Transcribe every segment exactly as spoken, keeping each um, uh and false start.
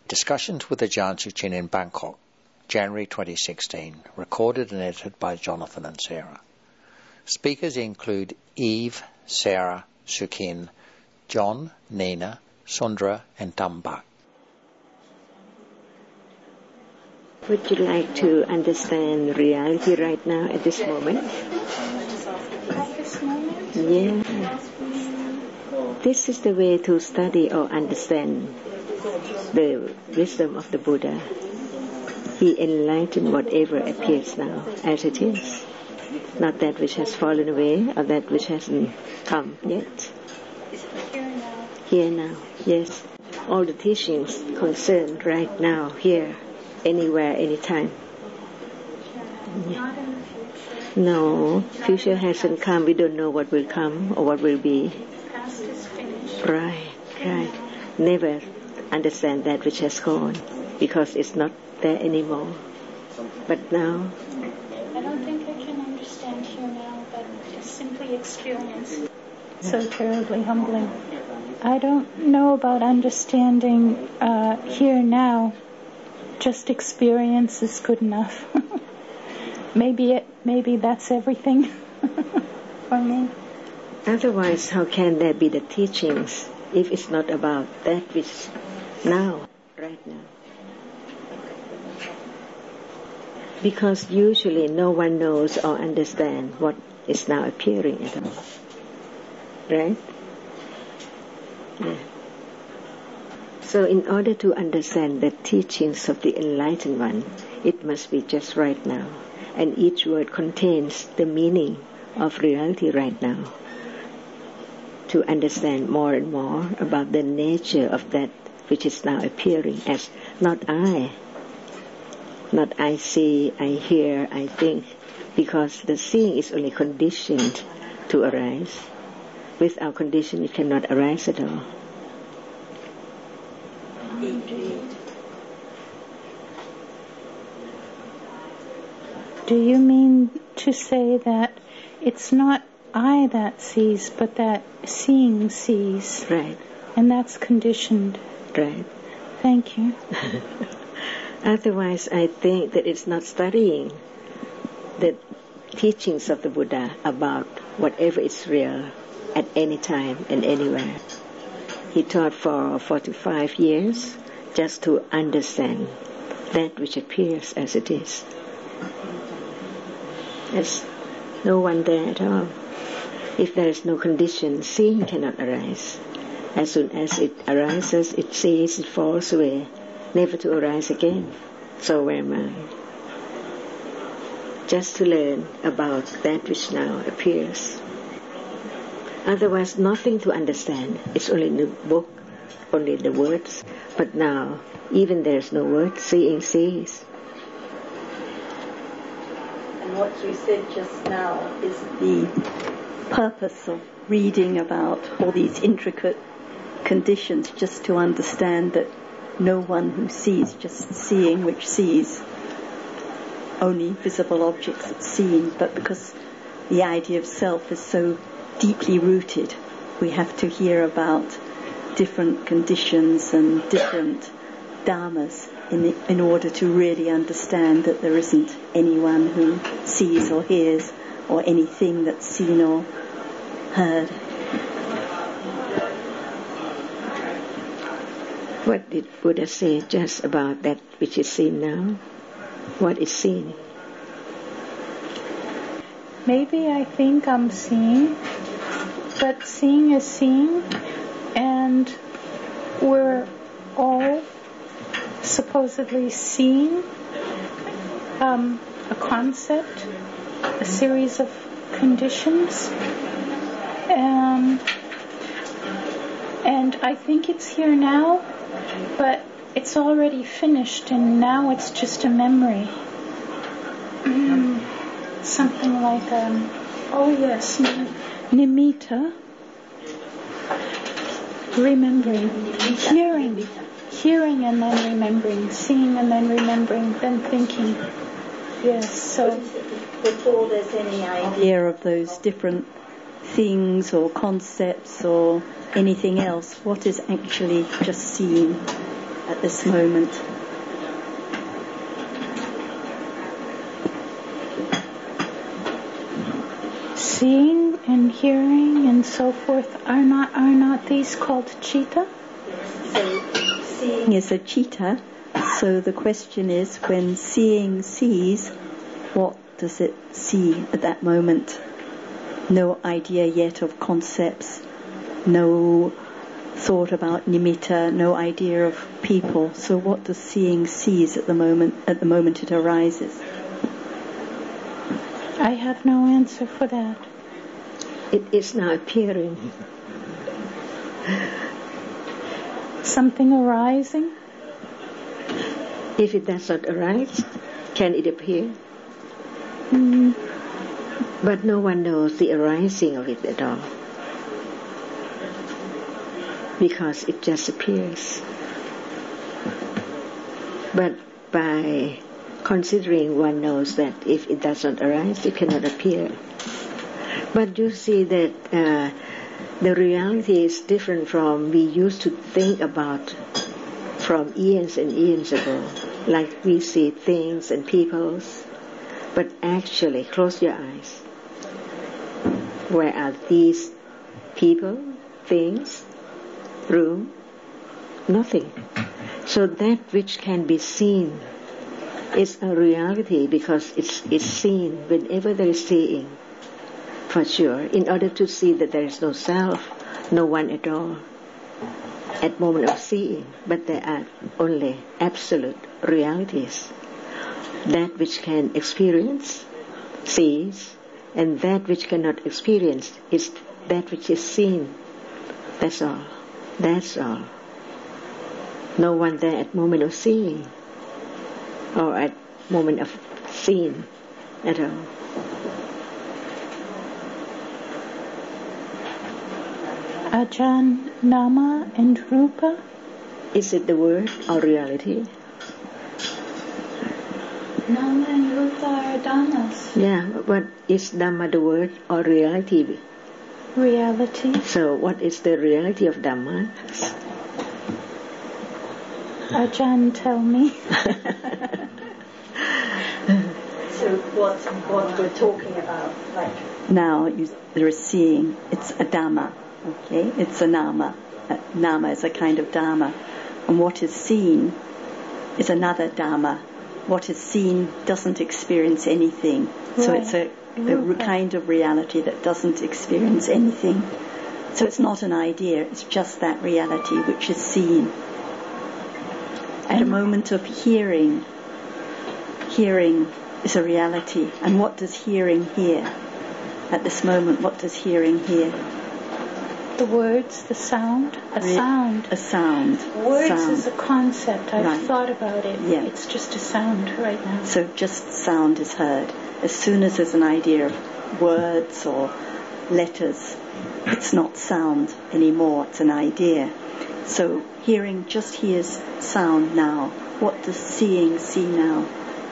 Discussions with Ajahn Suchin in Bangkok, January twenty sixteen, recorded and edited by Jonathan and Sarah. Speakers include Eve, Sarah, Suchin, John, Nina, Sundra and Tambak. Would you like to understand reality right now at this moment? At this moment? Yeah. This is the way to study or understand the wisdom of the Buddha. He enlightened whatever appears now as it is, not that which has fallen away or that which hasn't come yet. Here now. Here now, yes. All the teachings concerned right now, here, anywhere, anytime. Yeah. Not in the future. No, future hasn't come. We don't know what will come or what will be. Past is finished. Right, right. Never understand that which has gone because it's not there anymore. But now, I don't think I can understand here now, but just simply experience. So terribly humbling. I don't know about understanding uh, here now. Just experience is good enough. maybe it, maybe that's everything for me. otherwise how can there be the teachings if it's not about that which now, right now? Because usually no one knows or understands what is now appearing at all. Right? Yeah. So in order to understand the teachings of the Enlightened One, it must be just right now. And each word contains the meaning of reality right now. To understand more and more about the nature of that which is now appearing as not I. Not I see, I hear, I think, because the seeing is only conditioned to arise. Without condition it cannot arise at all. Do you mean to say that it's not I that sees, but that seeing sees? Right. And that's conditioned. Right. Thank you. Otherwise, I think that it's not studying the teachings of the Buddha about whatever is real at any time and anywhere. He taught for forty-five years just to understand that which appears as it is. There's no one there at all. If there is no condition, seeing cannot arise. As soon as it arises, it sees, it falls away, never to arise again. So am I. Just to learn about that which now appears. Otherwise, nothing to understand. It's only the book, only the words. But now, even there's no word, seeing sees. And what you said just now is the purpose of reading about all these intricate conditions, just to understand that no one who sees, just seeing which sees, only visible objects that's seen, but because the idea of self is so deeply rooted, we have to hear about different conditions and different dharmas in, the, in order to really understand that there isn't anyone who sees or hears or anything that's seen or heard. What did Buddha say just about that which is seen now? What is seen? Maybe I think I'm seeing, but seeing is seeing, and we're all supposedly seeing um, a concept, a series of conditions, um, and I think it's here now, but it's already finished, and now it's just a memory. Mm, something like, um, oh yes, nimitta, remembering, hearing, hearing and then remembering, seeing and then remembering, then thinking. Yes, so before there's any idea of those different things or concepts or anything else, what is actually just seen? at this moment. Seeing and hearing and so forth are not are not these called citta? So seeing is a citta. So the question is, when seeing sees, what does it see at that moment? No idea yet of concepts, no thought about nimitta, no idea of people. So what does seeing sees at the moment at the moment it arises? I have no answer for that. It is now appearing. Something arising? If it does not arise, can it appear? Mm. But no one knows the arising of it at all, because it just appears. But by considering, one knows that if it does not arise, it cannot appear. But you see that uh, the reality is different from we used to think about from eons and eons ago. Like we see things and peoples, but actually, close your eyes. Where are these people, things, room? Nothing. So that which can be seen is a reality because it's, it's seen whenever there is seeing, for sure. In order to see that there is no self, no one at all, at moment of seeing, but there are only absolute realities. That which can experience, sees, and that which cannot experience is that which is seen. That's all. That's all. No one there at moment of seeing or at moment of seeing at all. Ajahn, Nama and Rupa? Is it the word or reality? Nama and Rupa are dhammas. Yeah, but is Dhamma the word or reality? Reality. So what is the reality of Dhamma? Ajahn, tell me. So what what we're talking about, like now you, there is seeing, it's a Dhamma, okay? It's a Nama. A nama is a kind of Dhamma. And what is seen is another Dhamma. What is seen doesn't experience anything. So Right. it's a, a re- kind of reality that doesn't experience anything. So it's not an idea, it's just that reality which is seen. At a moment of hearing, hearing is a reality. And what does hearing hear? At this moment, what does hearing hear? The words, the sound, a Re- sound. A sound. Words sound. is a concept. I've Right. thought about it. Yeah. It's just a sound right now. So just sound is heard. As soon as there's an idea of words or letters, it's not sound anymore, it's an idea. So hearing just hears sound now. What does seeing see now?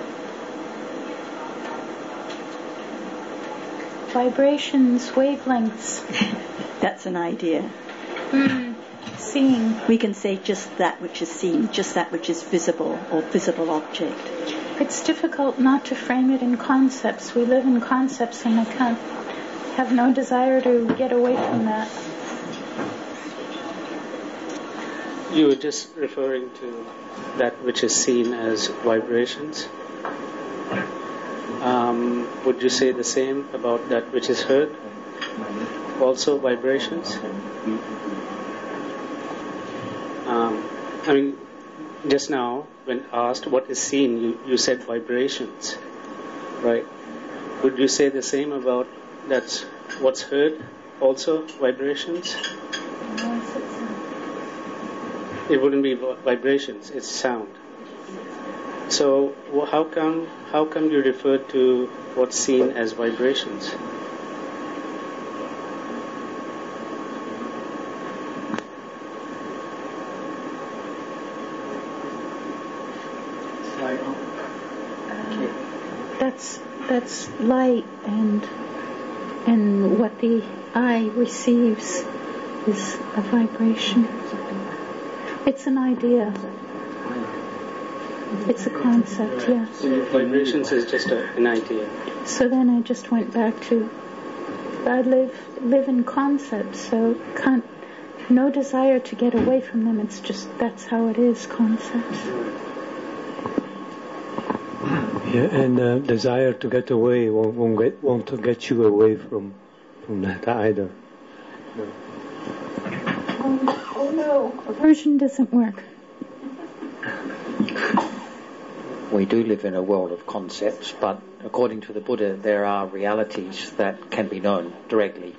Vibrations, wavelengths. That's an idea. Mm. Seeing. We can say just that which is seen, just that which is visible or visible object. It's difficult not to frame it in concepts. We live in concepts and I can't have no desire to get away from that. You were just referring to that which is seen as vibrations. Um, would you say the same about that which is heard? Also vibrations? Um, I mean, just now when asked what is seen, you, you said vibrations, right? Would you say the same about that's what's heard, also vibrations? It wouldn't be vibrations, it's sound. So how come how come you refer to what's seen as vibrations? That's that's light, and and what the eye receives is a vibration. It's an idea. It's a concept, yes. So vibrations is just a, an idea. So then I just went back to, I live live in concepts, so can't, no desire to get away from them. It's just, that's how it is, concepts. Yeah, and uh, desire to get away won't, won't get won't to get you away from from that either. No. Oh, oh no, aversion doesn't work. We do live in a world of concepts, but according to the Buddha, there are realities that can be known directly.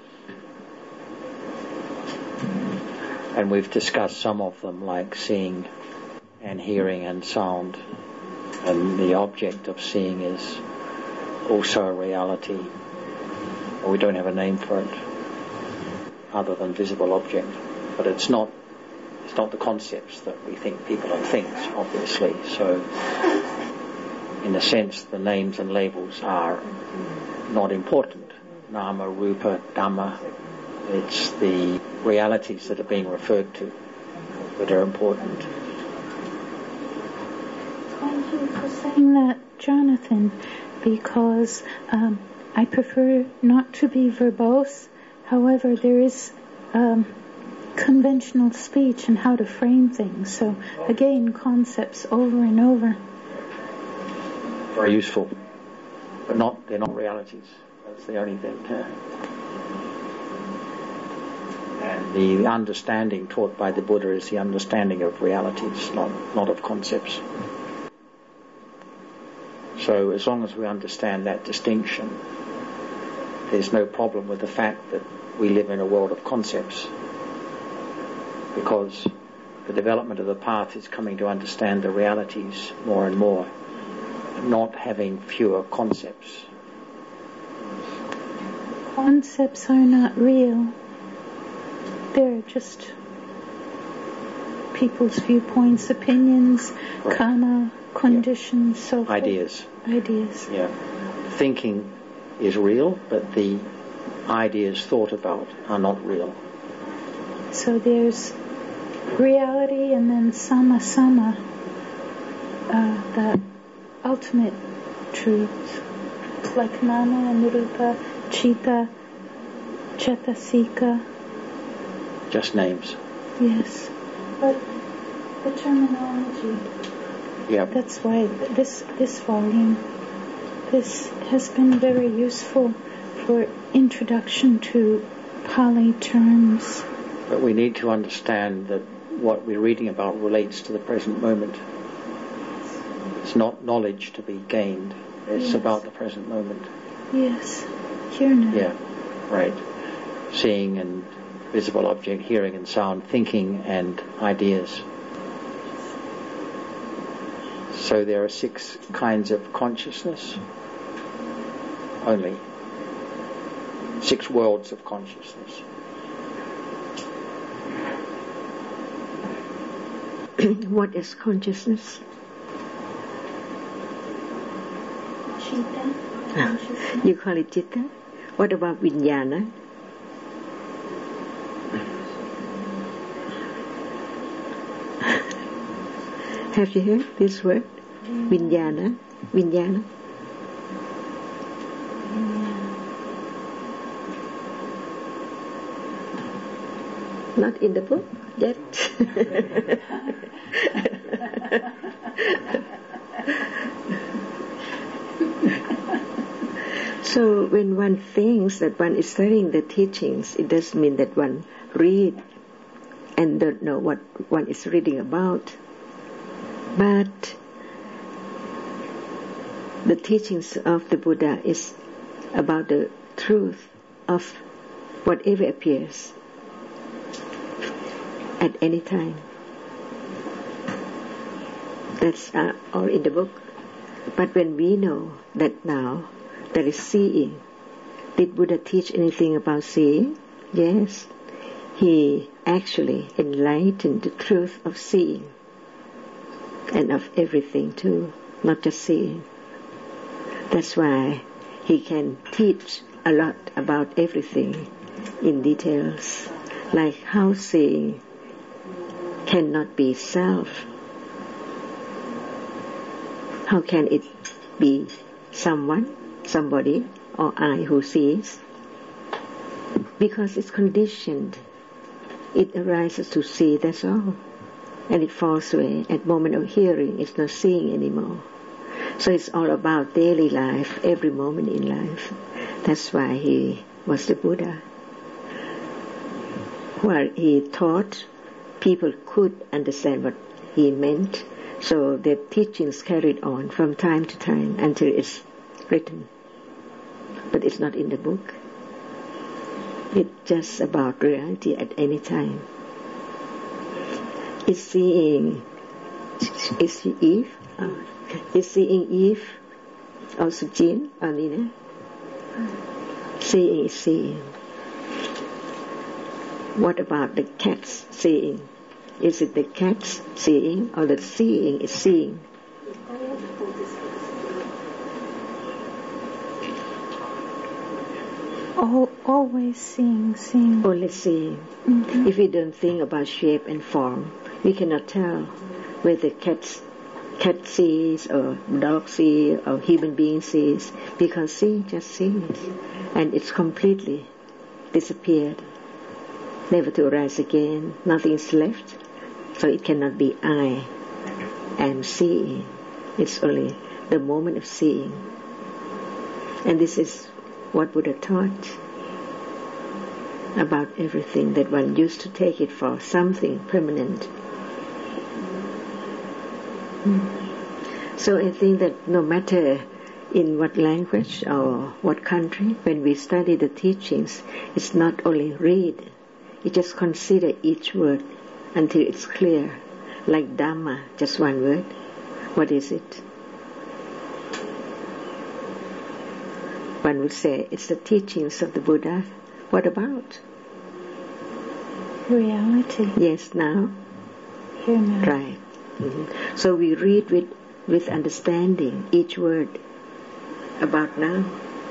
And we've discussed some of them, like seeing and hearing and sound. And the object of seeing is also a reality. Or we don't have a name for it other than visible object. But it's not it's not the concepts that we think people are things, obviously. So in a sense, the names and labels are not important. Nama, Rupa, Dhamma. It's the realities that are being referred to that are important. Thank you for saying that, Jonathan, because um, I prefer not to be verbose. However, there is um, conventional speech and how to frame things. So, again, concepts over and over. Very useful, but not they're not realities. That's the only thing. Yeah. And the understanding taught by the Buddha is the understanding of realities, not not of concepts. So as long as we understand that distinction, there's no problem with the fact that we live in a world of concepts, because the development of the path is coming to understand the realities more and more, not having fewer concepts. Concepts are not real. They're just people's viewpoints, opinions, right. Karma, conditions, yeah. So forth. Ideas. Ideas. Yeah. Thinking is real, but the ideas thought about are not real. So there's reality and then sama sama, uh, the ultimate truth, like nama and rupa, chitta, cetasika. Just names. Yes, but the terminology. Yeah. That's why this this volume, this has been very useful for introduction to Pali terms. But we need to understand that what we're reading about relates to the present moment. It's not knowledge to be gained. It's yes. about the present moment. Yes. Here now. Yeah. Right. Seeing and visible object, hearing and sound, thinking and ideas. So there are six kinds of consciousness only. Six worlds of consciousness. What is consciousness? Chitta. Ah, you call it chitta? What about vijnana? Have you heard this word? Vijnana? Vijnana? Not in the book yet. So when one thinks that one is studying the teachings, it doesn't mean that one read and don't know what one is reading about. But the teachings of the Buddha is about the truth of whatever appears at any time. That's uh, all in the book. But when we know that now there is seeing, did Buddha teach anything about seeing? Yes. He actually enlightened the truth of seeing. And of everything too, not just seeing. That's why he can teach a lot about everything in details, like how seeing cannot be self. How can it be someone, somebody, or I who sees? Because it's conditioned. It arises to see, that's all. And it falls away. At moment of hearing, it's not seeing anymore. So it's all about daily life, every moment in life. That's why he was the Buddha. While he taught, people could understand what he meant, so their teachings carried on from time to time until it's written. But it's not in the book. It's just about reality at any time. Is seeing, is she Eve? Oh. Is seeing Eve or Sujin or Nina? Seeing is seeing. What about the cats seeing? Is it the cats seeing or the seeing is seeing? All, always seeing, seeing. Only seeing. Mm-hmm. If we don't think about shape and form, we cannot tell whether cats, cat sees or dog sees or human being sees, because seeing just sees, and it's completely disappeared, never to arise again. Nothing is left, so it cannot be I am seeing. It's only the moment of seeing, and this is what Buddha taught about everything, that one used to take it for something permanent. So I think that no matter in what language or what country, when we study the teachings, it's not only read, you just consider each word until it's clear. Like Dhamma, just one word. What is it? One would say, it's the teachings of the Buddha. What about? Reality. Yes, now. Here now. Right. Mm-hmm. So we read with, with understanding each word about now.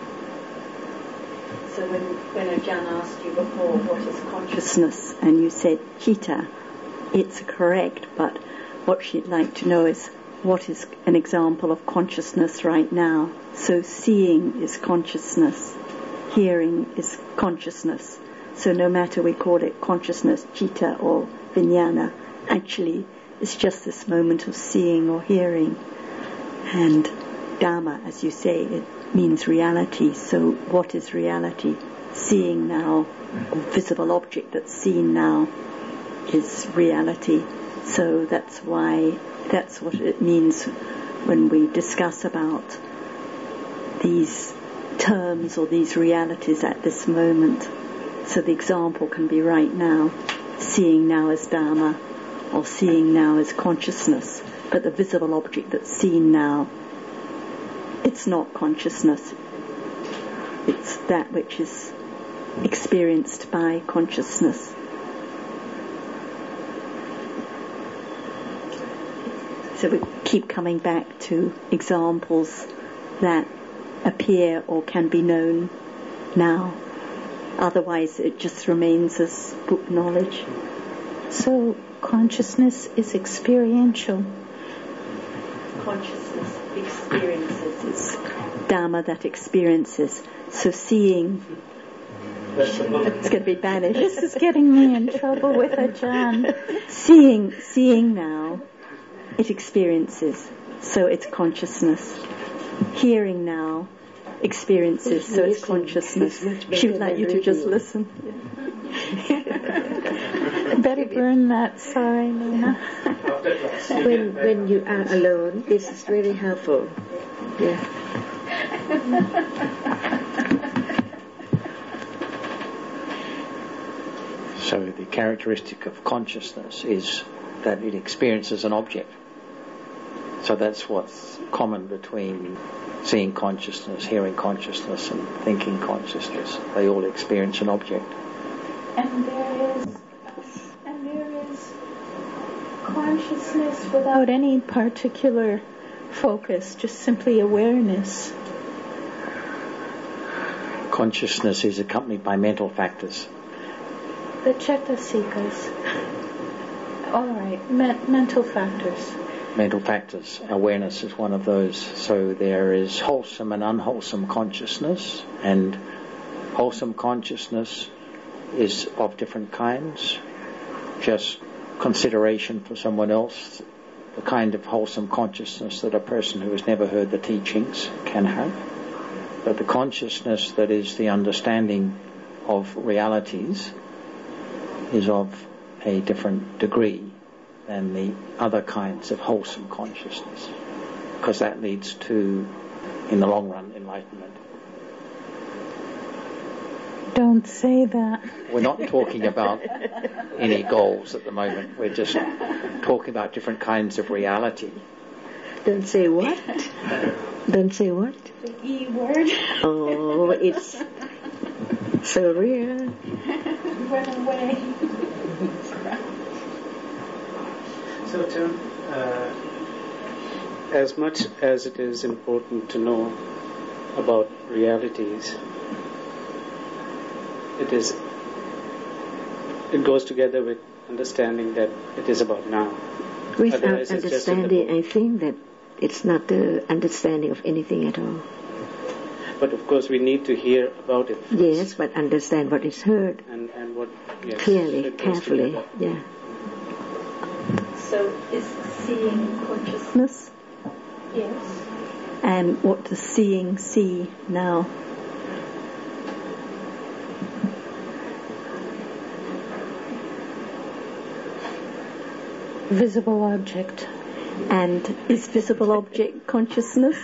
So when, when Ajahn asked you before, what is consciousness, and you said citta, it's correct, but what she'd like to know is, what is an example of consciousness right now? So seeing is consciousness, hearing is consciousness. So no matter we call it consciousness, citta or vijnana, actually it's just this moment of seeing or hearing. And Dhamma, as you say, it means reality. So what is reality? Seeing now, or visible object that's seen now, is reality. So that's why, that's what it means when we discuss about these terms or these realities at this moment. So the example can be right now, seeing now as Dhamma, or seeing now as consciousness. But the visible object that's seen now, it's not consciousness. It's that which is experienced by consciousness. So we keep coming back to examples that appear or can be known now. Otherwise it just remains as book knowledge. So consciousness is experiential. Consciousness experiences. It's Dhamma that experiences. So seeing, it's going to be banished. This is getting me in trouble with Ajahn. Seeing, seeing now, it experiences. So it's consciousness. Hearing now, experiences. So it's consciousness. She would like you to just listen. Better burn that. Sorry, Nina. When when you are alone, this is very helpful. Yeah. So the characteristic of consciousness is that it experiences an object. So that's what's common between seeing consciousness, hearing consciousness, and thinking consciousness. They all experience an object. And there is, and there is consciousness without any particular focus, just simply awareness. Consciousness is accompanied by mental factors. The cetasikas. All right, Me- mental factors. mental factors. Awareness is one of those. So there is wholesome and unwholesome consciousness, and wholesome consciousness is of different kinds. Just consideration for someone else, the kind of wholesome consciousness that a person who has never heard the teachings can have. But the consciousness that is the understanding of realities is of a different degree than the other kinds of wholesome consciousness, because that leads to, in the long run, enlightenment. Don't say that. We're not talking about any goals at the moment. We're just talking about different kinds of reality. Don't say what? Don't say what? The E word. Oh, it's so real. Run away. So, Tim, uh, as much as it is important to know about realities, it is it goes together with understanding that it is about now. Without Otherwise it's just in the understanding, book. I think that it's not the understanding of anything at all. But of course we need to hear about it first. Yes, but understand what is heard And, and what, yes, clearly, it goes carefully. together. Yeah. So is seeing consciousness? Yes. And what does seeing see now? Visible object. And is visible object consciousness?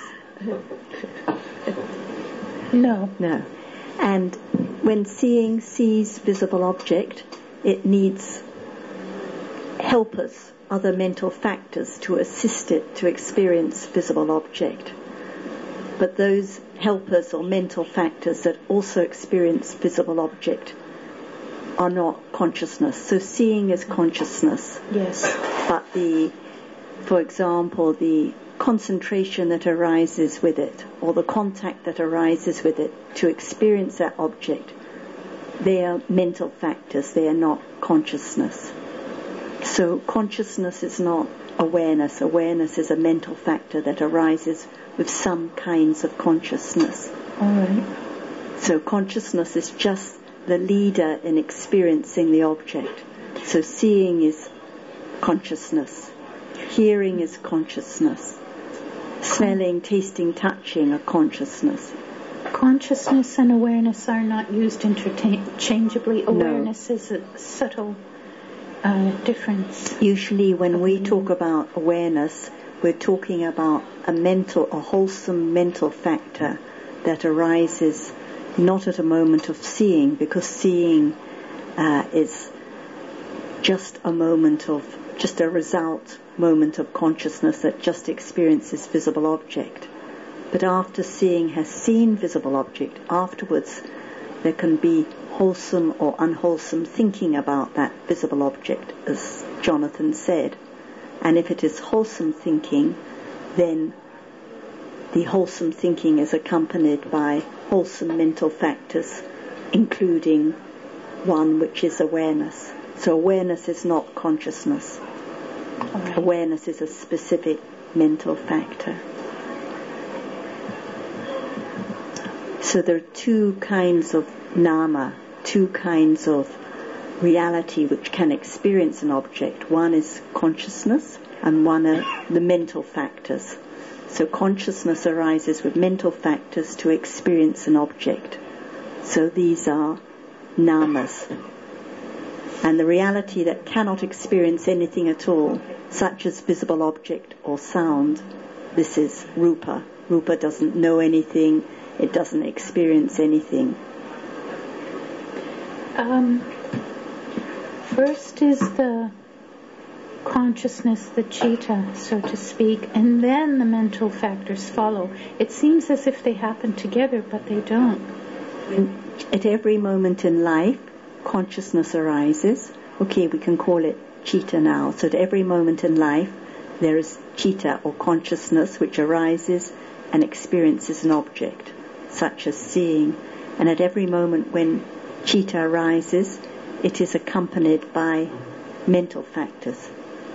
No. No. And when seeing sees visible object, it needs helpers, other mental factors to assist it to experience visible object. But those helpers or mental factors that also experience visible object are not consciousness. So seeing is consciousness. Yes. But the, for example, the concentration that arises with it, or the contact that arises with it to experience that object, they are mental factors, they are not consciousness. So consciousness is not awareness. Awareness is a mental factor that arises with some kinds of consciousness. All right. So consciousness is just the leader in experiencing the object. So seeing is consciousness. Hearing is consciousness. Smelling, tasting, touching are consciousness. Consciousness and awareness are not used interchangeably. Awareness no. is a subtle uh, difference. Usually when we talk about awareness, we're talking about a mental, a wholesome mental factor that arises not at a moment of seeing, because seeing uh, is just a moment of, just a result moment of consciousness that just experiences visible object. But after seeing has seen visible object, afterwards there can be wholesome or unwholesome thinking about that visible object, as Jonathan said. And if it is wholesome thinking, then the wholesome thinking is accompanied by wholesome mental factors, including one which is awareness. So awareness is not consciousness. Right. Awareness is a specific mental factor. So there are two kinds of nama, two kinds of reality which can experience an object. One is consciousness and one are the mental factors. So consciousness arises with mental factors to experience an object. So these are namas. And the reality that cannot experience anything at all, such as visible object or sound, this is rupa. Rupa doesn't know anything, it doesn't experience anything. Um, first is the consciousness, the citta, so to speak, and then the mental factors follow. It seems as if they happen together, but they don't. At every moment in life, consciousness arises. Okay, we can call it citta now. So at every moment in life, there is citta or consciousness which arises and experiences an object, such as seeing. And at every moment when citta arises, it is accompanied by mental factors.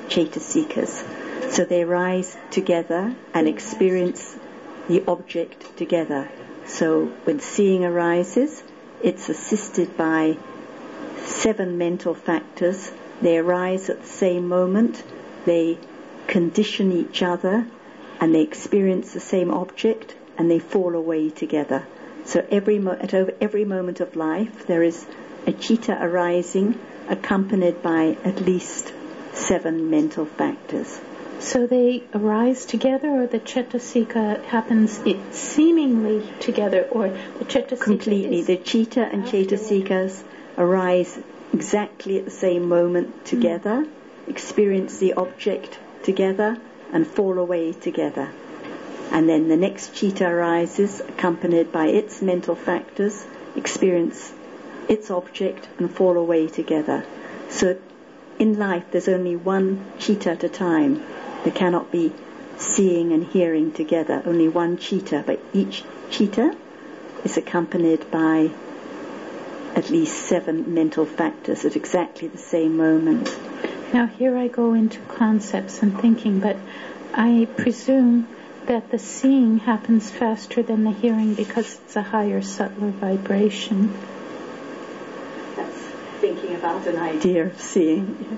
Chaitasikas. So they rise together and experience the object together. So when seeing arises, it's assisted by seven mental factors. They arise at the same moment, they condition each other, and they experience the same object, and they fall away together. So every mo- at every moment of life, there is a citta arising, accompanied by at least seven mental factors. So they arise together, or the Cettasika happens it seemingly together, or the Cettasika completely. is The citta and Chaitasikas arise exactly at the same moment together, mm. experience the object together, and fall away together. And then the next citta arises, accompanied by its mental factors, experience its object, and fall away together. So in life, there's only one citta at a time. There cannot be seeing and hearing together, only one citta, but each citta is accompanied by at least seven mental factors at exactly the same moment. Now here I go into concepts and thinking, but I presume that the seeing happens faster than the hearing because it's a higher, subtler vibration. That's thinking about an idea of seeing.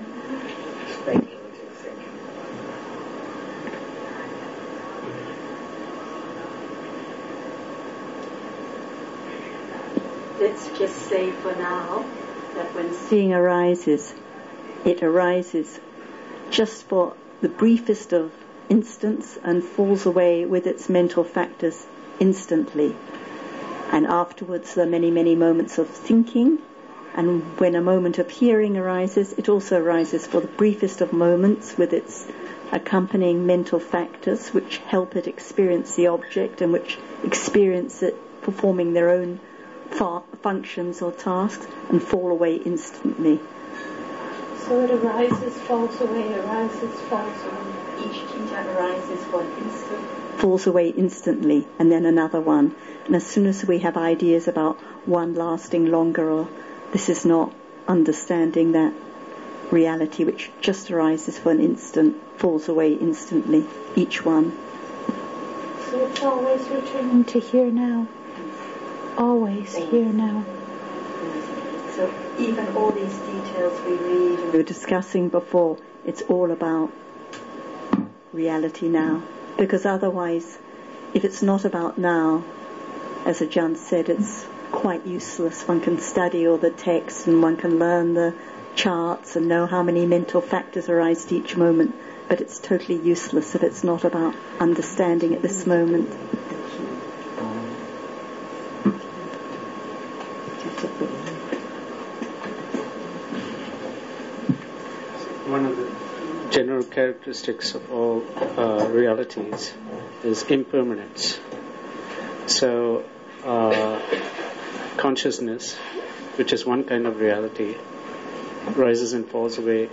Let's just say for now that when seeing arises, it arises just for the briefest of instants and falls away with its mental factors instantly. And afterwards there are many, many moments of thinking, and when a moment of hearing arises, it also arises for the briefest of moments with its accompanying mental factors which help it experience the object and which experience it performing their own fa- functions or tasks and fall away instantly. So it arises, falls away, arises, falls away. Each citta arises for an instant, falls away instantly, and then another one. And as soon as we have ideas about one lasting longer, or this is not understanding that reality which just arises for an instant, falls away instantly, each one. So it's always returning to here now. Always here now. So even all these details we read and we were discussing before, it's all about reality now. Because otherwise, if it's not about now, as Ajahn said, it's quite useless. One can study all the texts and one can learn the charts and know how many mental factors arise at each moment, but it's totally useless if it's not about understanding at this moment. One of the general characteristics of all uh, realities is impermanence. So, uh, consciousness, which is one kind of reality, rises and falls away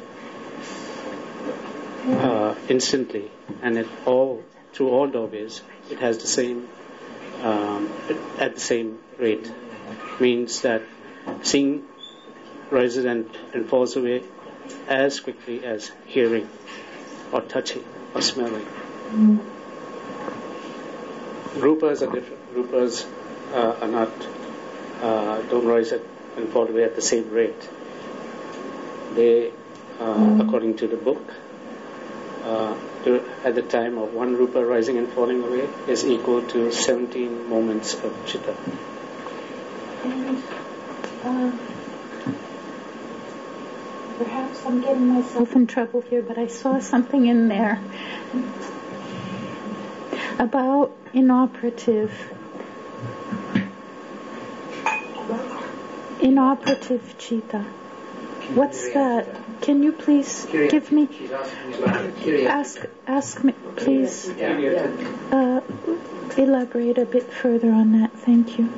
uh, instantly, and it all through all doorways, it has the same um, at the same rate. Means that seeing rises and, and falls away as quickly as hearing or touching or smelling. Mm. Rupas are different. Rupas uh, are not uh, don't rise and fall away at the same rate. They, uh, mm. according to the book, uh, at the time of one rupa rising and falling away is equal to seventeen moments of citta. And, uh, perhaps I'm getting myself in trouble here, but I saw something in there about inoperative inoperative citta. What's that? Can you please give me ask ask me please uh, elaborate a bit further on that? Thank you.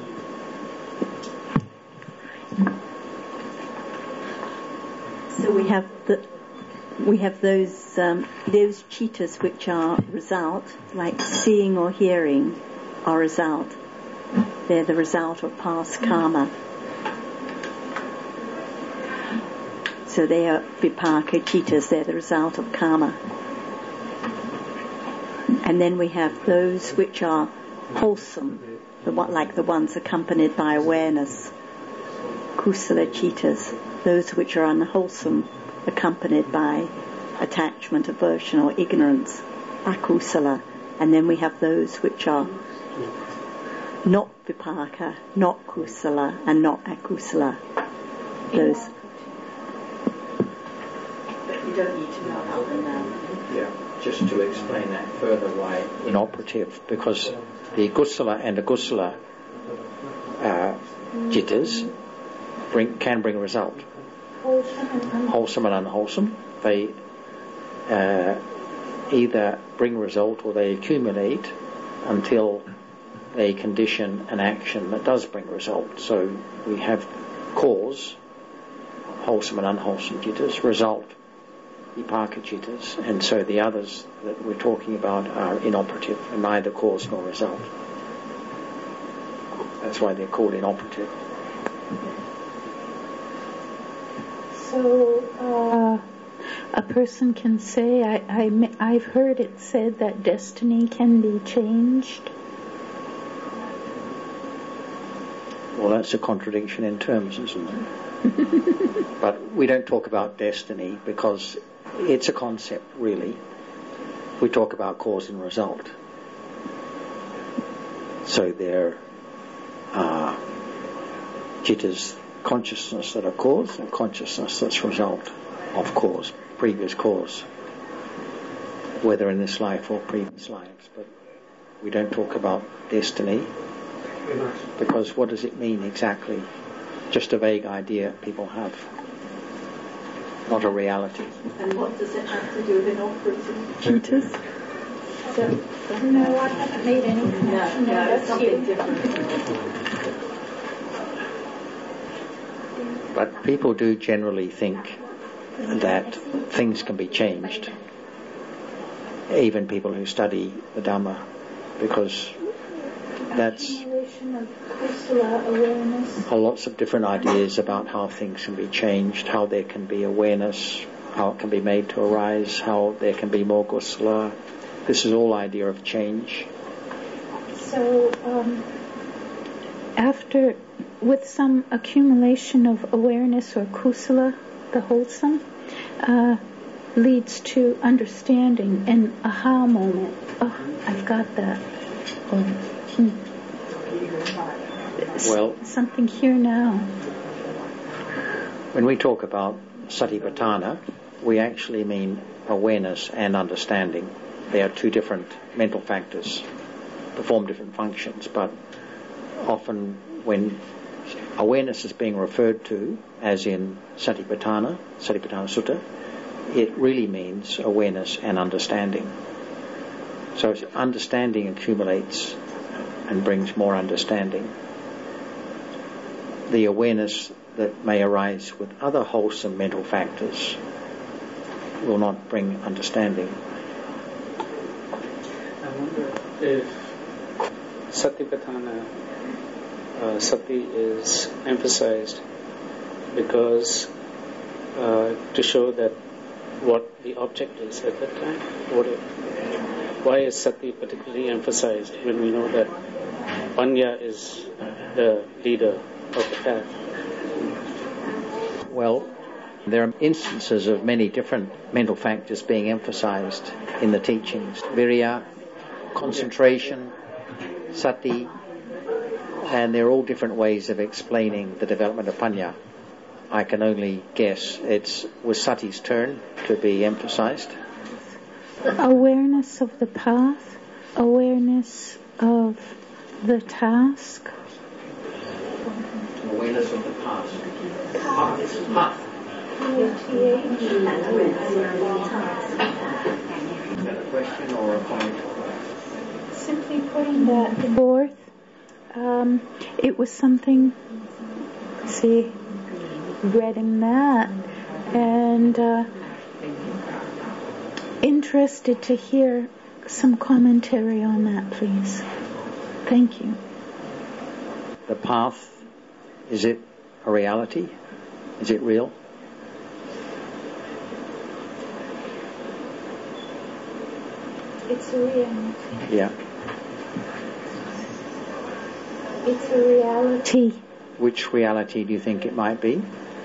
So we have the we have those um, those cittas which are result, like seeing or hearing, are result. They're the result of past karma. So they are vipaka citas, they're the result of karma. And then we have those which are wholesome, the one, like the ones accompanied by awareness, kusala citas, those which are unwholesome, accompanied by attachment, aversion or ignorance, akusala. And then we have those which are not vipaka, not kusala, and not akusala. Those. But you don't need to know how they know. Yeah, just to explain that further why inoperative, because the kusala and akusala uh, jittas bring, can bring a result. Wholesome and unwholesome. They uh, either bring a result or they accumulate until they condition an action that does bring a result. So we have cause, wholesome and unwholesome jittas, result, vipaka jittas, and so the others that we're talking about are inoperative, and neither cause nor result. That's why they're called inoperative. So uh, a person can say, I, I, I've heard it said that destiny can be changed. Well, that's a contradiction in terms, isn't it? But we don't talk about destiny because it's a concept, really. We talk about cause and result. So there are jittas, consciousness that are cause, and consciousness that's result of cause, previous cause, whether in this life or previous lives. But we don't talk about destiny, because what does it mean exactly? Just a vague idea people have, not a reality. And what does it have to do with inoperative jittas? So, no, I haven't made any connection. No, no, no, it's something different. But people do generally think that things can be changed, even people who study the Dhamma, because that's Accumulation of kusala awareness. lots of different ideas about how things can be changed, how there can be awareness, how it can be made to arise, how there can be more kusala. This is all idea of change. So um, after, with some accumulation of awareness or kusala, the wholesome, uh, leads to understanding, an aha moment. Oh, I've got that. Oh, hmm. Well, something here now. when we talk about satipatthana, we actually mean awareness and understanding. They are two different mental factors, perform different functions, but often when awareness is being referred to, as in Satipatthana, Satipatthana Sutta, it really means awareness and understanding. So understanding accumulates and brings more understanding. The awareness that may arise with other wholesome mental factors will not bring understanding. I wonder if Satipatthana uh, Sati is emphasized because uh, to show that what the object is at that time. What it, why is Sati particularly emphasized when we know that Panya is the leader of the path? Well, there are instances of many different mental factors being emphasized in the teachings. Virya, concentration, sati, and they're all different ways of explaining the development of panya. I can only guess it was sati's turn to be emphasized. Awareness of the path, awareness of the task. Awareness of the past. Path. Path. Is that a question or a comment? Simply putting that forth, um, it was something, see, read in that, and uh, interested to hear some commentary on that, please. Thank you. The path, is it a reality? Is it real? It's a reality. Yeah. It's a reality. Which reality do you think it might be?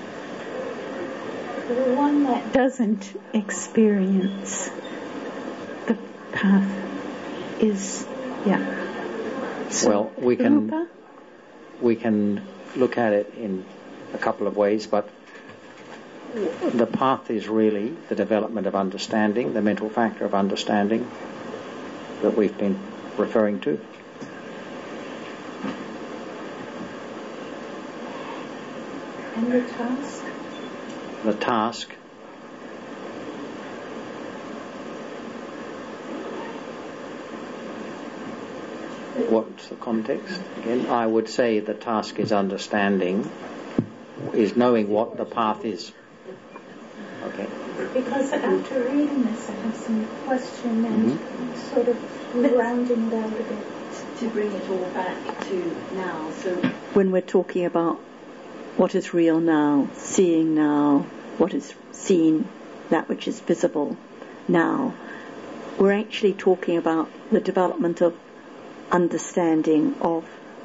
The one that doesn't experience the path is, yeah. So, well, we can Rupa? we can look at it in a couple of ways, but the path is really the development of understanding, the mental factor of understanding that we've been referring to. And the task? The task what's the context again? I would say the task is understanding, is knowing what the path is. Okay. Because after reading this, I have some question and mm-hmm. sort of rounding that a bit. To bring it all back to now, so when we're talking about what is real now, seeing now, what is seen, that which is visible now, we're actually talking about the development of understanding of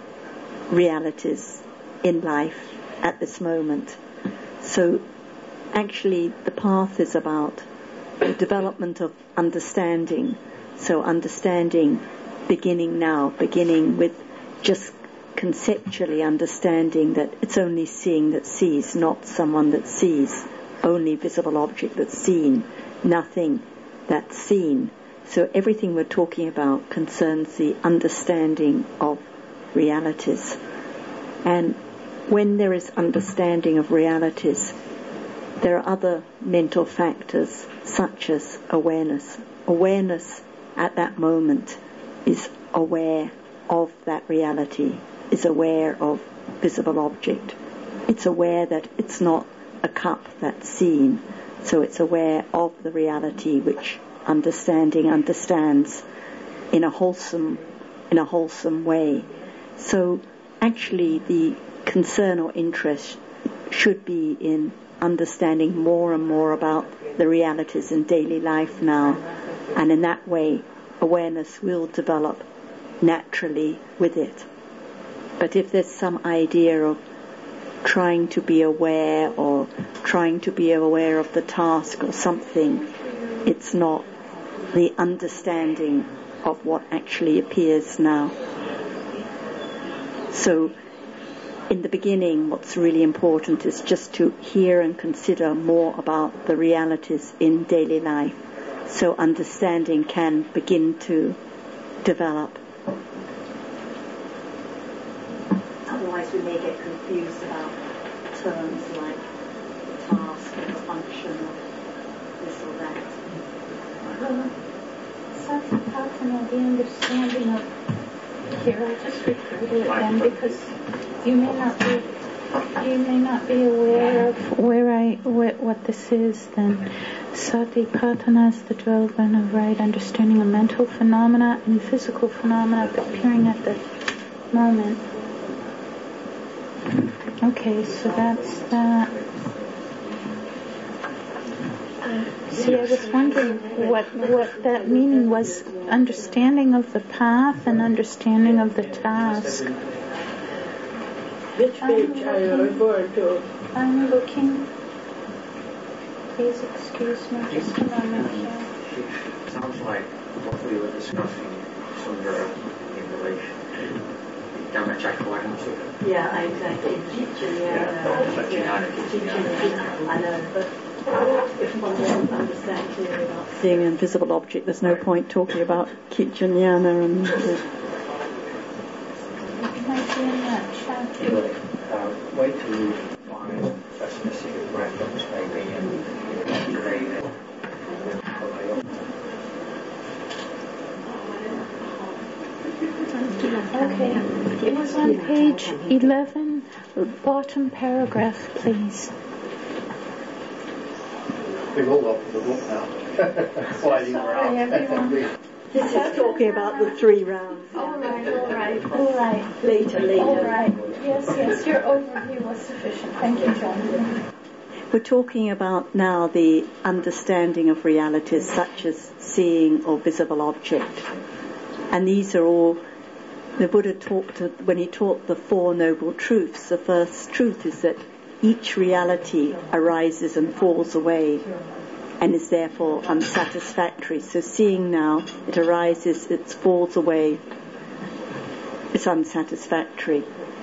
realities in life at this moment. So actually the path is about the development of understanding. So understanding beginning now, beginning with just conceptually understanding that it's only seeing that sees, not someone that sees, only visible object that's seen, nothing that's seen. So everything we're talking about concerns the understanding of realities. And when there is understanding of realities, there are other mental factors such as awareness. Awareness at that moment is aware of that reality, is aware of visible object. It's aware that it's not a cup that's seen, so it's aware of the reality which understanding understands in a wholesome, in a wholesome way. So actually the concern or interest should be in understanding more and more about the realities in daily life now, and in that way awareness will develop naturally with it. But if there's some idea of trying to be aware or trying to be aware of the task or something, it's not the understanding of what actually appears now. So in the beginning, what's really important is just to hear and consider more about the realities in daily life, so understanding can begin to develop. Otherwise we may get confused about terms like task and function or this or that. Well, Satipatthana, the understanding of, here I'll just refer to it then, because you may not be you may not be aware of where I what, what this is. Then Satipatthana is the development of right understanding of mental phenomena and physical phenomena appearing at the moment. Okay, so that's that. See, I was wondering what what that meaning was, understanding of the path and understanding of the task. Which page are you referring to? I'm looking. Please excuse me just a moment here. It sounds like what we were discussing somewhere in relation to Dhammacakkavartana Sutta. Yeah, exactly. I know, but if one doesn't understand clearly about seeing an invisible object, there's no point talking about Kiccinyana and... Uh, Uh, wait till you find a specific reference maybe and relate it. Okay, it was on page eleven, bottom paragraph, please. We've all got the book now. Sliding Sorry, around. everyone. This is talking about the three rounds. All right, all right, all right. Later, later. All right. Yes, yes, your overview was sufficient. Thank you, Jonathan. We're talking about now the understanding of realities such as seeing or visible object. And these are all, the Buddha talked, to, when he taught the Four Noble Truths, the first truth is that each reality arises and falls away and is therefore unsatisfactory. So seeing now, it arises, it falls away, it's unsatisfactory.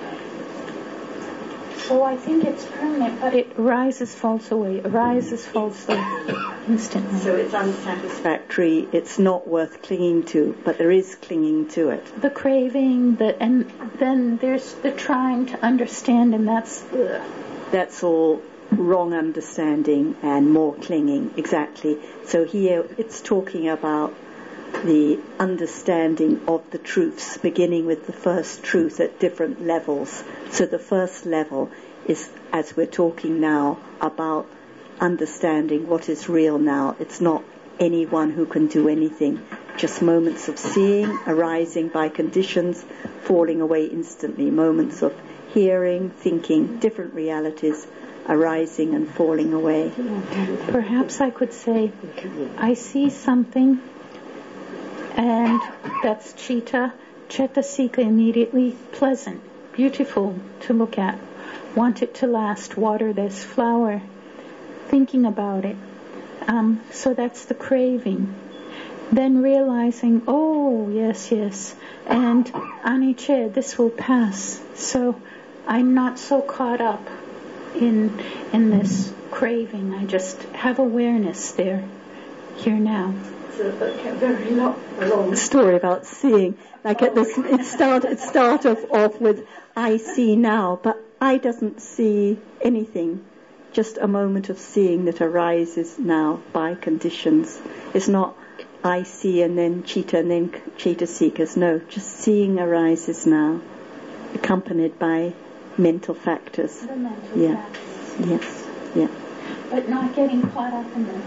So I think it's permanent, but it arises, falls away, arises, falls away instantly. So it's unsatisfactory, it's not worth clinging to, but there is clinging to it. The craving, the, and then there's the trying to understand, and that's... Ugh. That's all wrong understanding and more clinging, exactly. So here it's talking about the understanding of the truths, beginning with the first truth at different levels. So the first level is, as we're talking now, about understanding what is real now. It's not anyone who can do anything, just moments of seeing arising by conditions, falling away instantly, moments of hearing, thinking, different realities arising and falling away. Perhaps I could say, I see something, and that's Chitta, Cetasika immediately, pleasant, beautiful to look at, want it to last, water this flower, thinking about it. Um, so that's the craving. Then realizing, oh, yes, yes, and anicca, this will pass. So I'm not so caught up in in this craving. I just have awareness there, here now. It's a very long, long story about seeing. Like at this, it start it start off, off with I see now, but I doesn't see anything. Just a moment of seeing that arises now by conditions. It's not I see and then Chitta and then Cetasikas. No, just seeing arises now, accompanied by mental factors. The mental yeah. factors. Yes. Yeah. But not getting caught up in them.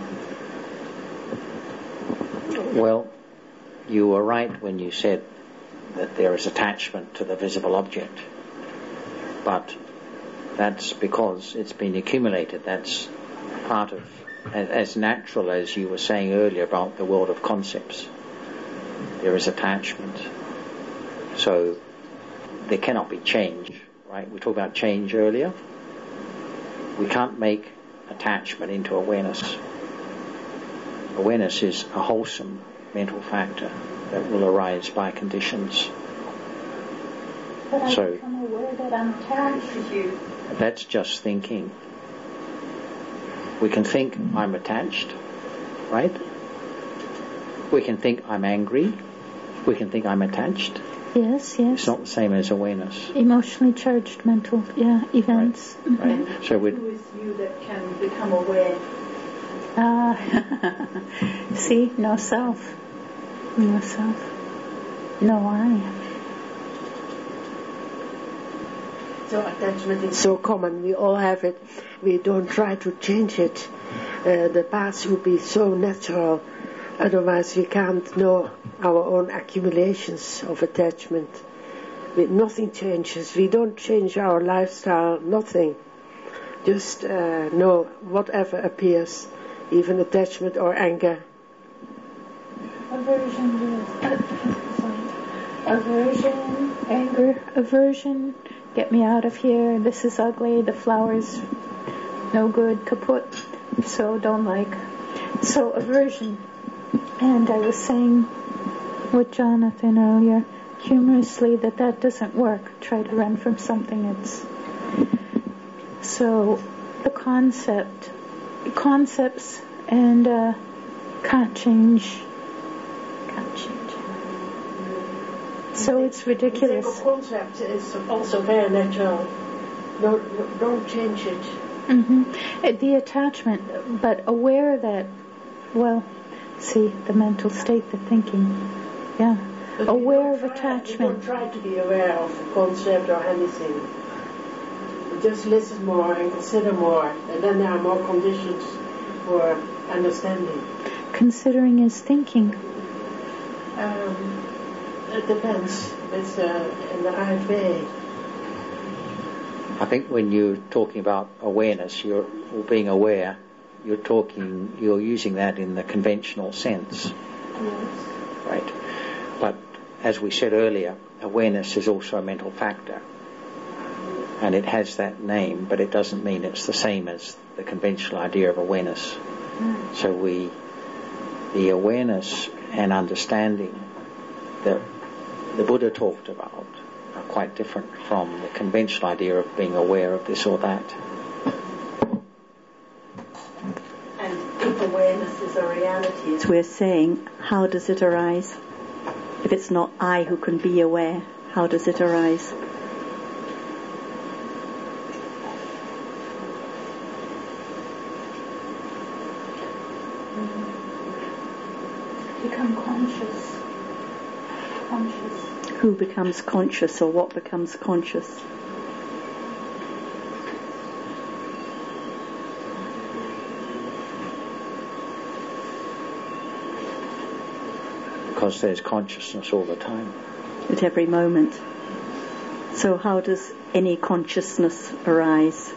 Well, you were right when you said that there is attachment to the visible object. But that's because it's been accumulated. That's part of, as, as natural as you were saying earlier about the world of concepts. There is attachment. So there cannot be change, right? We talked about change earlier. We can't make attachment into awareness. Awareness is a wholesome mental factor that will arise by conditions. But I So, become aware that I'm attached to you. That's just thinking. We can think I'm attached, right? We can think I'm angry. We can think I'm attached. Yes, yes. It's not the same as awareness. Emotionally charged mental, yeah, events. Right. Mm-hmm. Right. So we. Who is you that can become aware? Ah, see, no self. No self. No I. So attachment is so common. We all have it. We don't try to change it. Uh, the past would be so natural. Otherwise we can't know our own accumulations of attachment. We, nothing changes. We don't change our lifestyle. Nothing. Just uh, know whatever appears. Even attachment or anger. Aversion, yes. Aversion, anger, aversion. Get me out of here. This is ugly. The flower's no good. Kaput. So don't like. So aversion. And I was saying with Jonathan earlier, humorously, that that doesn't work. Try to run from something. It's so the concept, concepts, and uh, can't change. Can't change. So it's ridiculous. The concept is also very natural. Don't don't change it. Mm-hmm. The attachment, but aware that, well, see, the mental state, the thinking, yeah, But aware of try, attachment. You don't try to be aware of the concept or anything. You just listen more and consider more, and then there are more conditions for understanding. Considering is thinking. Um, it depends. It's uh, in the right way. I think when you're talking about awareness, you're or being aware, you're talking, you're using that in the conventional sense. Yes. Right. But as we said earlier, awareness is also a mental factor. And it has that name, but it doesn't mean it's the same as the conventional idea of awareness. Mm. So we, the awareness and understanding that the Buddha talked about are quite different from the conventional idea of being aware of this or that. And if awareness is a reality, as we're saying, how does it arise? If it's not I who can be aware, how does it arise? Become conscious. Conscious. Who becomes conscious, or what becomes conscious? Because there's consciousness all the time. At every moment. So how does any consciousness arise?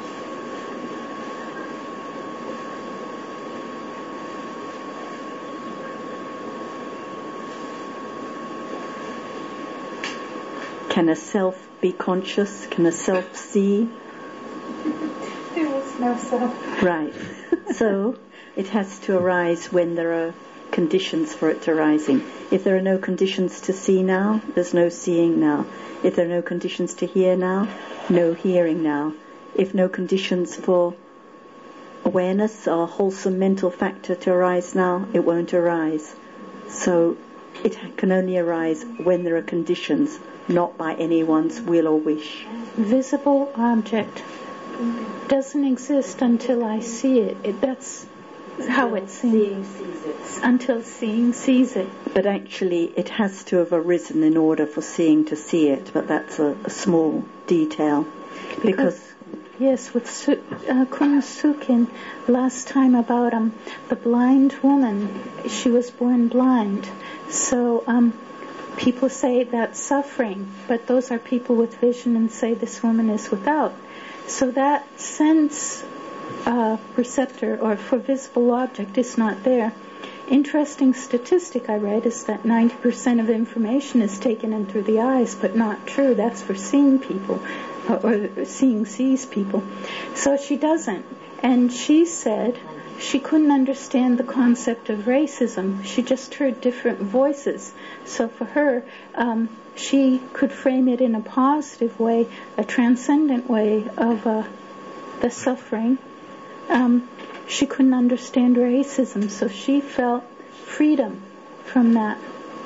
Can a self be conscious? Can a self see? There was no self. Right. So it has to arise when there are conditions for it to arising. If there are no conditions to see now, there's no seeing now. If there are no conditions to hear now, no hearing now. If no conditions for awareness or wholesome mental factor to arise now, it won't arise. So it can only arise when there are conditions, not by anyone's will or wish. Visible object doesn't exist until I see it. it that's until how it's seen. Seeing sees it. Until seeing sees it. But actually it has to have arisen in order for seeing to see it, but that's a, a small detail. Because, because yes, with Su- uh, Kun Sukin, last time about um, the blind woman, she was born blind. So um, people say that's suffering, but those are people with vision and say this woman is without. So that sense uh, receptor or for visible object is not there. Interesting statistic I read is that ninety percent of information is taken in through the eyes, but not true. That's for seeing people, or, or seeing sees people. So she doesn't. And she said she couldn't understand the concept of racism. She just heard different voices. So for her, um, she could frame it in a positive way, a transcendent way of uh, the suffering. Um, she couldn't understand racism, so she felt freedom from that.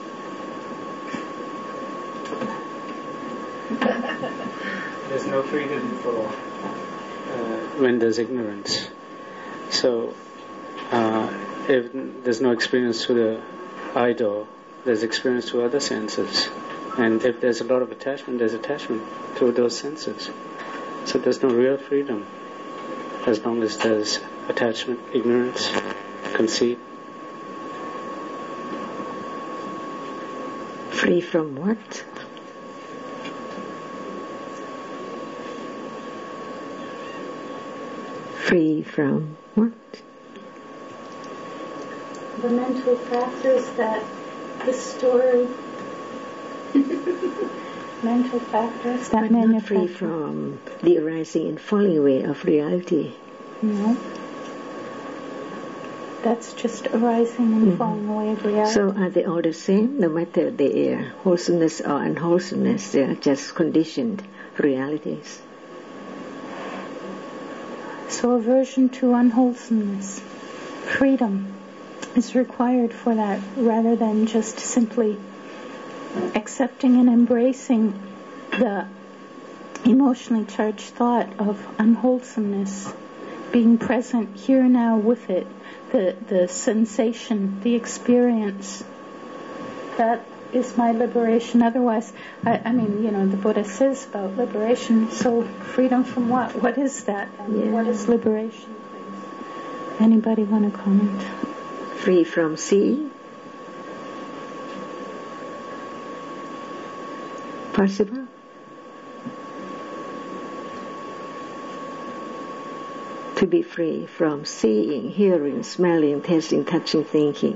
There's no freedom for uh, when there's ignorance. So uh, if there's no experience through the eye door, there's experience through other senses. And if there's a lot of attachment, there's attachment through those senses. So there's no real freedom as long as there's attachment, ignorance, conceit. Free from what? Free from what? The mental factors that the story mental factors that but not free from the arising and falling away of reality. No. That's just arising and mm-hmm. falling away of reality. So are they all the same? No matter their wholesomeness or unwholesomeness, they are just conditioned realities. So aversion to unwholesomeness, freedom is required for that, rather than just simply accepting and embracing the emotionally charged thought of unwholesomeness, being present here now with it, the, the sensation, the experience. That is my liberation. Otherwise, I, I mean, you know, the Buddha says about liberation, so freedom from what? What is that? And yeah. What is liberation, please? Anybody want to comment? Free from seeing? Possible? to be free from seeing, hearing, smelling, tasting, touching, thinking,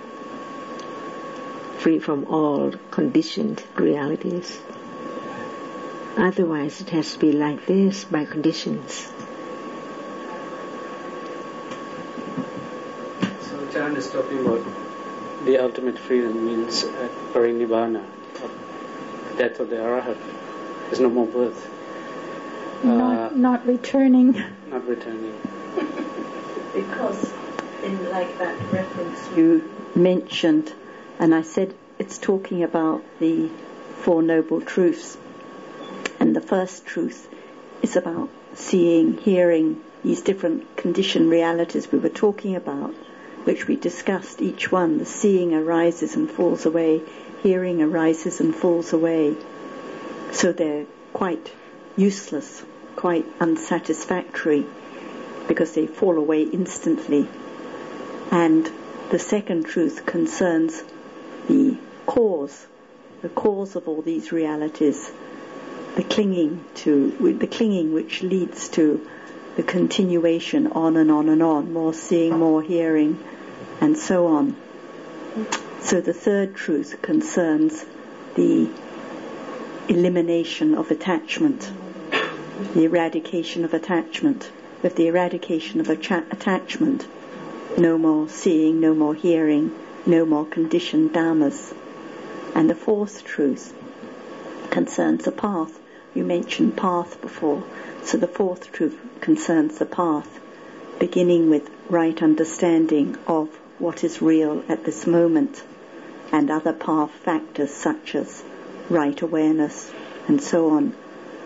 free from all conditioned realities. Otherwise it has to be like this by conditions. So John is talking about the ultimate freedom means at parinibbana, death of the Arahat. There's no more birth. Not, uh, not returning. Not returning. Because in like that reference you mentioned, and I said it's talking about the Four Noble Truths. And the first truth is about seeing, hearing, these different conditioned realities we were talking about, which we discussed each one. The seeing arises and falls away, hearing arises and falls away. So they're quite useless, quite unsatisfactory, because they fall away instantly. And the second truth concerns the cause, the cause of all these realities, the clinging to, the clinging which leads to the continuation on and on and on, more seeing, more hearing, and so on. So the third truth concerns the elimination of attachment, the eradication of attachment. With the eradication of acha- attachment, no more seeing, no more hearing, no more conditioned dhammas. And the fourth truth concerns the path. You mentioned path before, so the fourth truth concerns the path, beginning with right understanding of what is real at this moment, and other path factors such as right awareness and so on.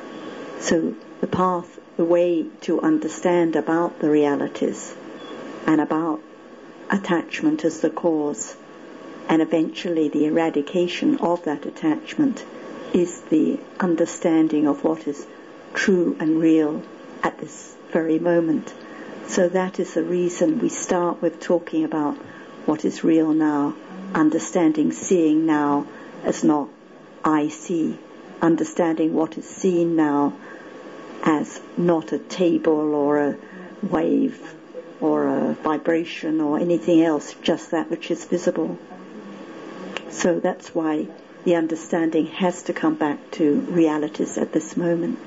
So the path, the way to understand about the realities and about attachment as the cause, and eventually the eradication of that attachment, is the understanding of what is true and real at this very moment. So that is the reason we start with talking about what is real now, understanding seeing now as not I see, understanding what is seen now as not a table or a wave or a vibration or anything else, just that which is visible. So that's why the understanding has to come back to realities at this moment.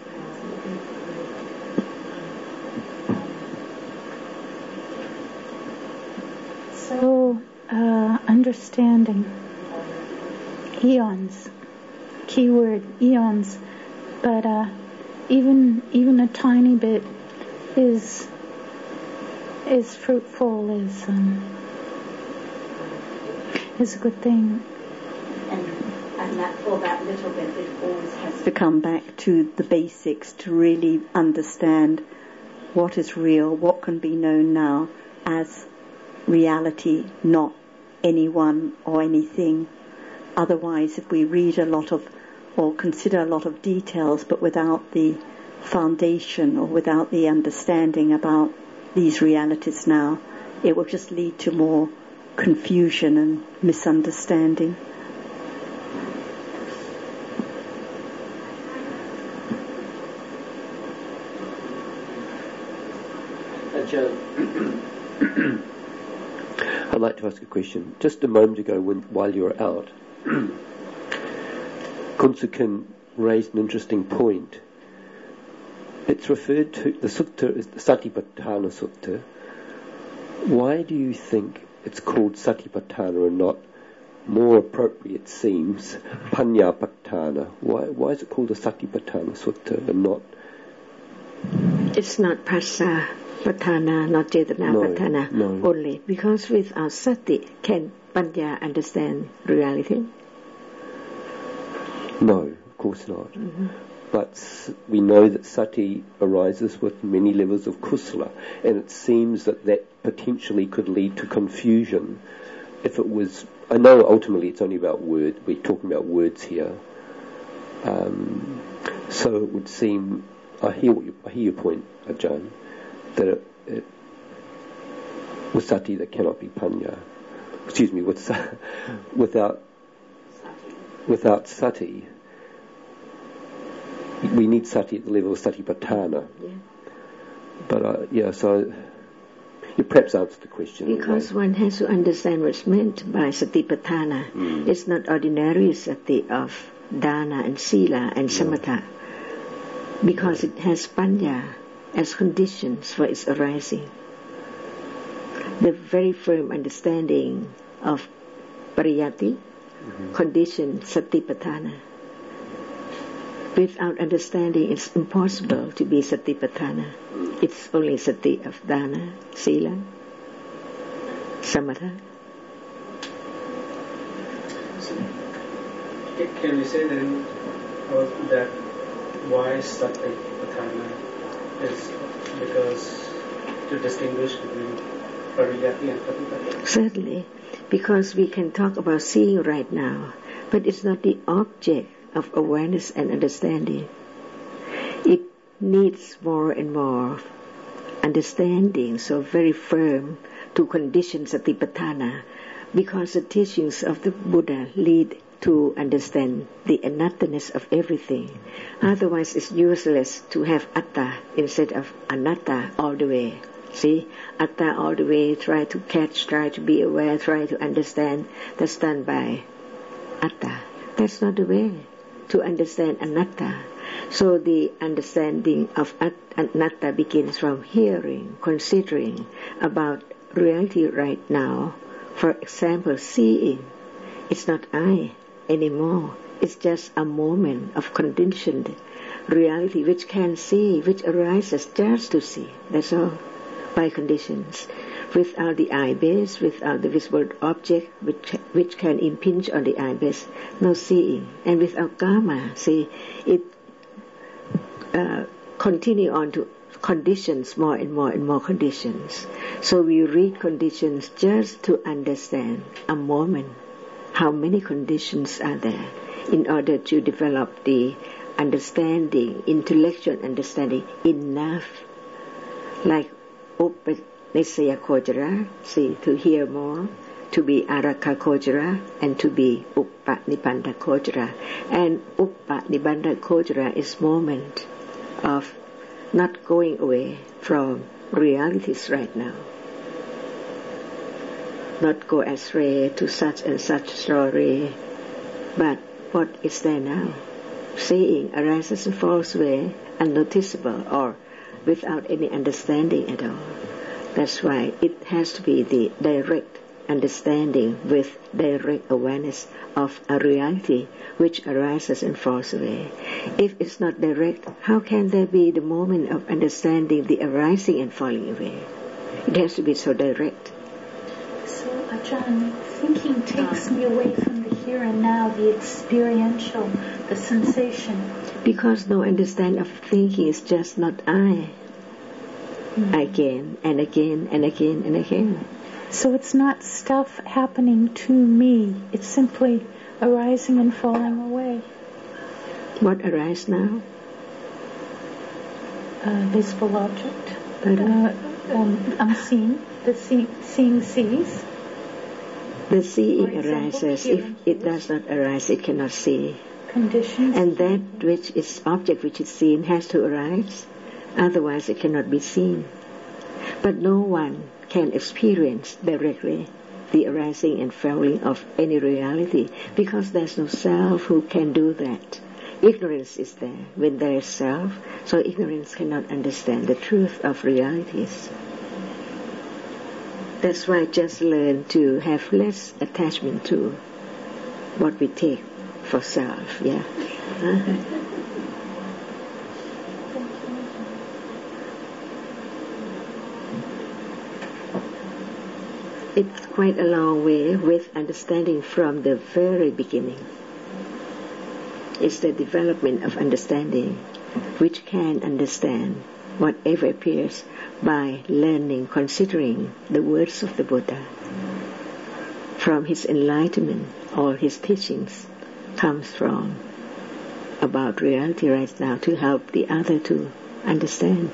So, uh, understanding. Eons. Keyword, eons. But uh, even even a tiny bit is is fruitful, is um, is a good thing. And, and that for that little bit, it always has to come back to the basics to really understand what is real, what can be known now as reality, not anyone or anything. Otherwise, if we read a lot of or consider a lot of details but without the foundation or without the understanding about these realities now, it will just lead to more confusion and misunderstanding. I'd like to ask a question. Just a moment ago, when while you were out, Kunsuken raised an interesting point. It's referred to, the sutta is the Satipatthana Sutta. Why do you think it's called Satipatthana and not, more appropriate seems, Panyapatthana? Why why is it called the Satipatthana Sutta and not? It's not Pasapatthana, not Cetanapatthana no, no. only, because without sati can Panya understand reality? No, of course not. Mm-hmm. But we know that sati arises with many levels of kusala, and it seems that that potentially could lead to confusion. If it was, I know ultimately it's only about word, we're talking about words here. Um, so it would seem, I hear what you, I hear your point, Ajahn, that it, it, with sati there cannot be panya. Excuse me, with without without sati. We need sati at the level of satipatthana. Yeah. but uh, yeah, so you perhaps answered the question. Because one has to understand what's meant by satipatthana. Mm. It's not ordinary sati of dana and sila and samatha, because it has panya as conditions for its arising. The very firm understanding of pariyati, mm-hmm. condition satipatthana. Without understanding, it's impossible to be satipatthana. It's only sati of dana, sila, samatha. So, can we say then uh, that why satipatthana is because to distinguish between pariyati and patipati? Certainly, because we can talk about seeing right now, but it's not the object of awareness and understanding. It needs more and more understanding, so very firm, to condition satipatthana, because the teachings of the Buddha lead to understand the anatta-ness of everything. Otherwise it's useless to have atta instead of anatta all the way. See, atta all the way, try to catch, try to be aware, try to understand, that's done by atta. That's not the way to understand anatta. So the understanding of anatta begins from hearing, considering about reality right now. For example, seeing. It's not I anymore. It's just a moment of conditioned reality which can see, which arises just to see. That's all. By conditions. Without the eye base, without the visible object which which can impinge on the eye base, no seeing. And without karma, see, it uh, continue on to conditions, more and more and more conditions. So we read conditions just to understand a moment. How many conditions are there in order to develop the understanding, intellectual understanding enough, like open Nisaya Kojara, see, to hear more, to be Araka Kojara, and to be Uppa Nibbanda Kojara. And Uppa Nibbanda Kojara is moment of not going away from realities right now. Not go astray to such and such story, but what is there now? Seeing arises and falls away, unnoticeable or without any understanding at all. That's why it has to be the direct understanding with direct awareness of a reality which arises and falls away. If it's not direct, how can there be the moment of understanding the arising and falling away? It has to be so direct. So, Ajahn, thinking takes me away from the here and now, the experiential, the sensation. Because no understanding of thinking is just not I. Mm-hmm. Again and again and again and again. So it's not stuff happening to me. It's simply arising and falling away. What arises now? Uh, visible object. Uh, um, I'm seeing. The see, seeing sees. The seeing arises. If it does not arise, it cannot see. Conditions. And that which is object which is seen has to arise. Otherwise it cannot be seen. But no one can experience directly the arising and falling of any reality, because there's no self who can do that. Ignorance is there. When there is self, so ignorance cannot understand the truth of realities. That's why just learn to have less attachment to what we take for self, yeah. Uh-huh. It's quite a long way with understanding from the very beginning. It's the development of understanding which can understand whatever appears by learning, considering the words of the Buddha. From his enlightenment, all his teachings comes from about reality right now to help the other to understand.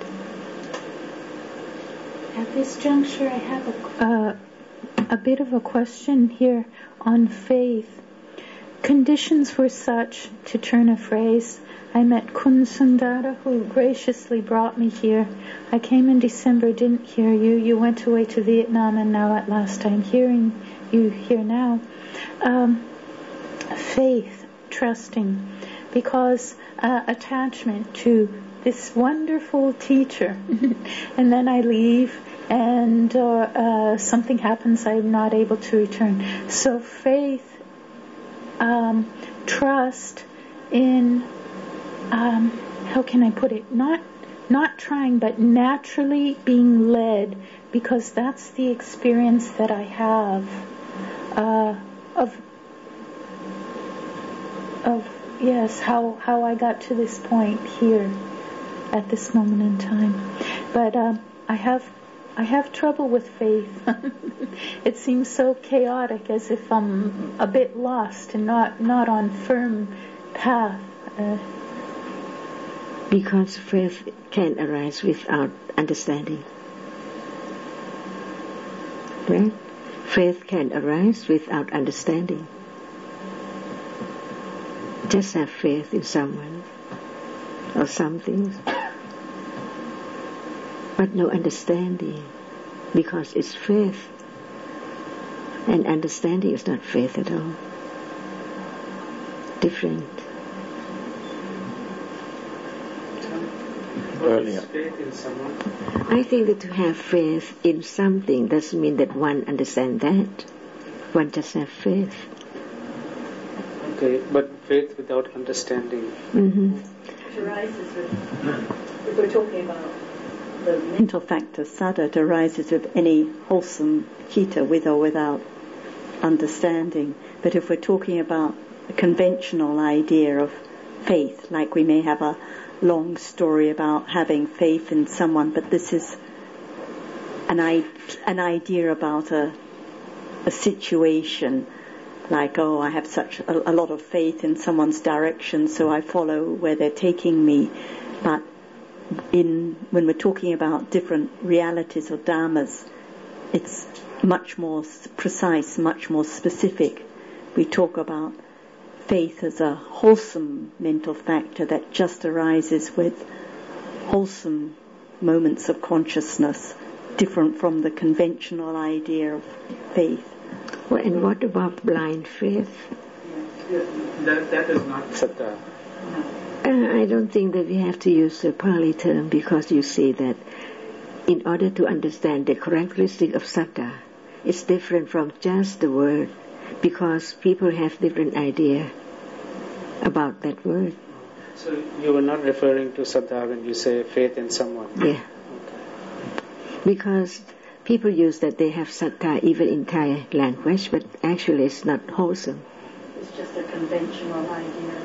At this juncture, I have a, uh, a bit of a question here on faith. conditions were such, to turn a phrase, I met Kun Sundara, who graciously brought me here. I came in December, didn't hear you. You went away to Vietnam, and now at last I'm hearing you here now. Um, faith, trusting, because uh, attachment to this wonderful teacher, and then I leave, and uh, uh, something happens, I'm not able to return. So faith, um, trust in, um, how can I put it, not not trying, but naturally being led, because that's the experience that I have uh, of of yes, how how I got to this point here at this moment in time. But um, I have I have trouble with faith. It seems so chaotic, as if I'm a bit lost and not not on firm path. Uh, because faith can arise without understanding. Right? Faith can arise without understanding. Just have faith in someone or something, but no understanding, because it's faith, and understanding is not faith at all. Different. Earlier. Faith in someone? I think that to have faith in something doesn't mean that one understands that. One just have faith. Okay, but faith without understanding. Mm-hmm. It arises with, if we're talking about the mental factor, saddha, it arises with any wholesome citta, with or without understanding. But if we're talking about a conventional idea of faith, like we may have a long story about having faith in someone, but this is an, I- an idea about a, a situation, like, oh, I have such a, a lot of faith in someone's direction, so I follow where they're taking me. But in when we're talking about different realities or dharmas, it's much more precise, much more specific. We talk about faith as a wholesome mental factor that just arises with wholesome moments of consciousness, different from the conventional idea of faith. Well, and what about blind faith? That, that is not sattva. Uh, I don't think that we have to use the Pali term, because you see that in order to understand the characteristic of sattva, it's different from just the word, because people have different idea about that word. So you were not referring to sattva when you say faith in someone? Yeah. Okay. Because people use that they have sattva even in Thai language, but actually it's not wholesome. It's just a conventional idea.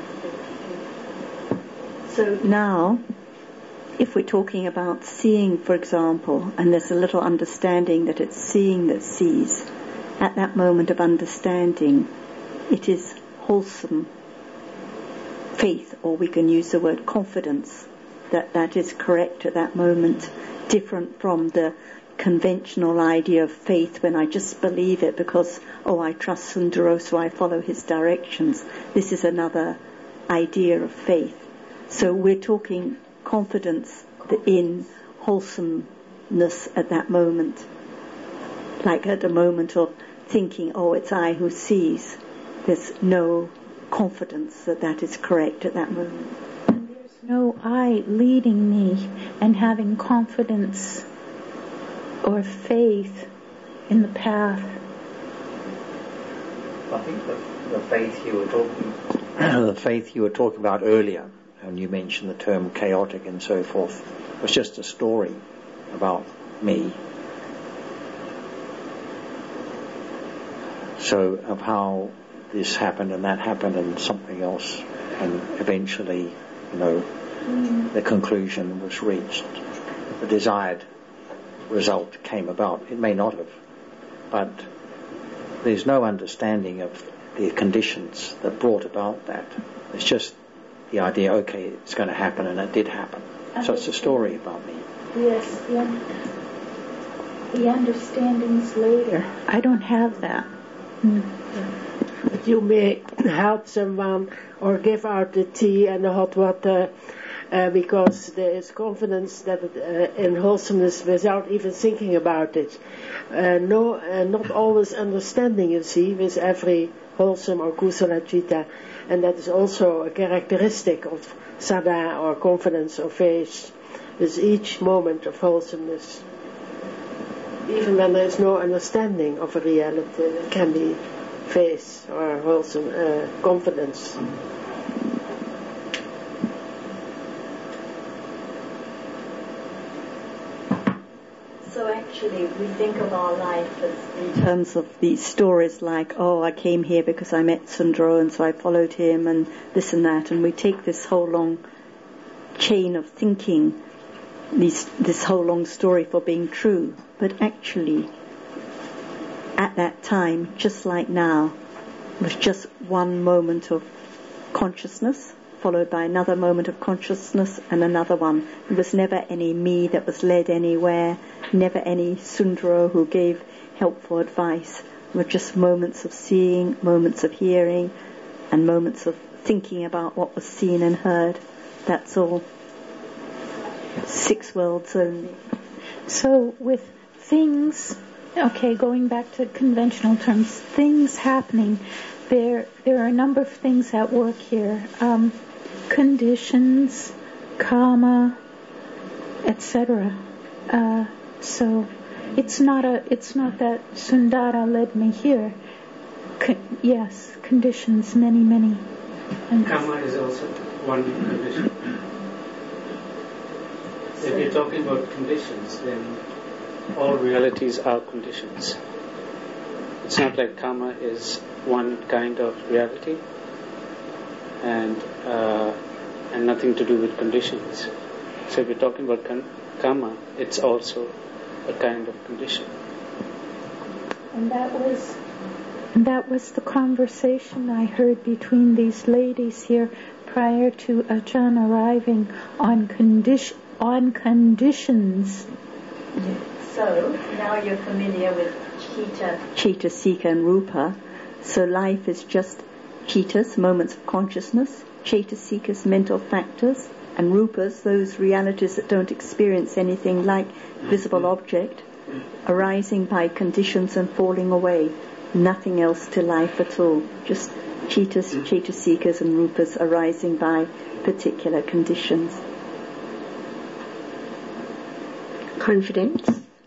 So now, if we're talking about seeing, for example, and there's a little understanding that it's seeing that sees, at that moment of understanding, it is wholesome faith, or we can use the word confidence, that that is correct at that moment, different from the conventional idea of faith when I just believe it because, oh, I trust Sundaro, so I follow his directions. This is another idea of faith. So we're talking confidence in wholesomeness at that moment, like at the moment of thinking, oh, it's I who sees. There's no confidence that that is correct at that moment. And there's no I leading me and having confidence or faith in the path. I think the, the faith you were talking, the faith you were talking about earlier, and you mentioned the term chaotic and so forth, was just a story about me. So of how this happened and that happened and something else, and eventually, you know, mm. the conclusion was reached. The desired result came about. It may not have, but there's no understanding of the conditions that brought about that. It's just the idea, okay, it's going to happen, and it did happen. So it's a story about me. Yes, yeah. The understandings later. I don't have that. Mm. that you may help someone or give out the tea and the hot water uh, because there is confidence that it, uh, in wholesomeness without even thinking about it. Uh, no, uh, not always understanding, you see, with every wholesome or kusala citta, and that is also a characteristic of sada or confidence or faith with each moment of wholesomeness. Even when there is no understanding of a reality, it can be faith or wholesome uh, confidence. So actually we think of our life as in terms of these stories like, oh, I came here because I met Sundro and so I followed him and this and that, and we take this whole long chain of thinking, these, this whole long story for being true. But actually, at that time, just like now, was just one moment of consciousness, followed by another moment of consciousness and another one. There was never any me that was led anywhere, never any Sundro who gave helpful advice. It were just moments of seeing, moments of hearing, and moments of thinking about what was seen and heard. That's all. Six worlds only. So with things, okay, going back to conventional terms, things happening, there there are a number of things at work here. Um, conditions, karma, et cetera. Uh, so it's not a it's not that Sundara led me here. Con- yes, conditions, many, many. And karma is also one condition. If you're talking about conditions, then all realities are conditions. It's not like karma is one kind of reality and uh, and nothing to do with conditions. So if you're talking about kan- karma, it's also a kind of condition. And that was that was the conversation I heard between these ladies here prior to Ajahn arriving on condition on conditions. So now you're familiar with Chitta, Chitta, Sika and Rupa. So life is just Chittas, moments of consciousness, Chaitasikas, mental factors, and Rupas, those realities that don't experience anything like visible object, arising by conditions and falling away. Nothing else to life at all. Just Chittas, Chaitasikas and Rupas arising by particular conditions. Confidence.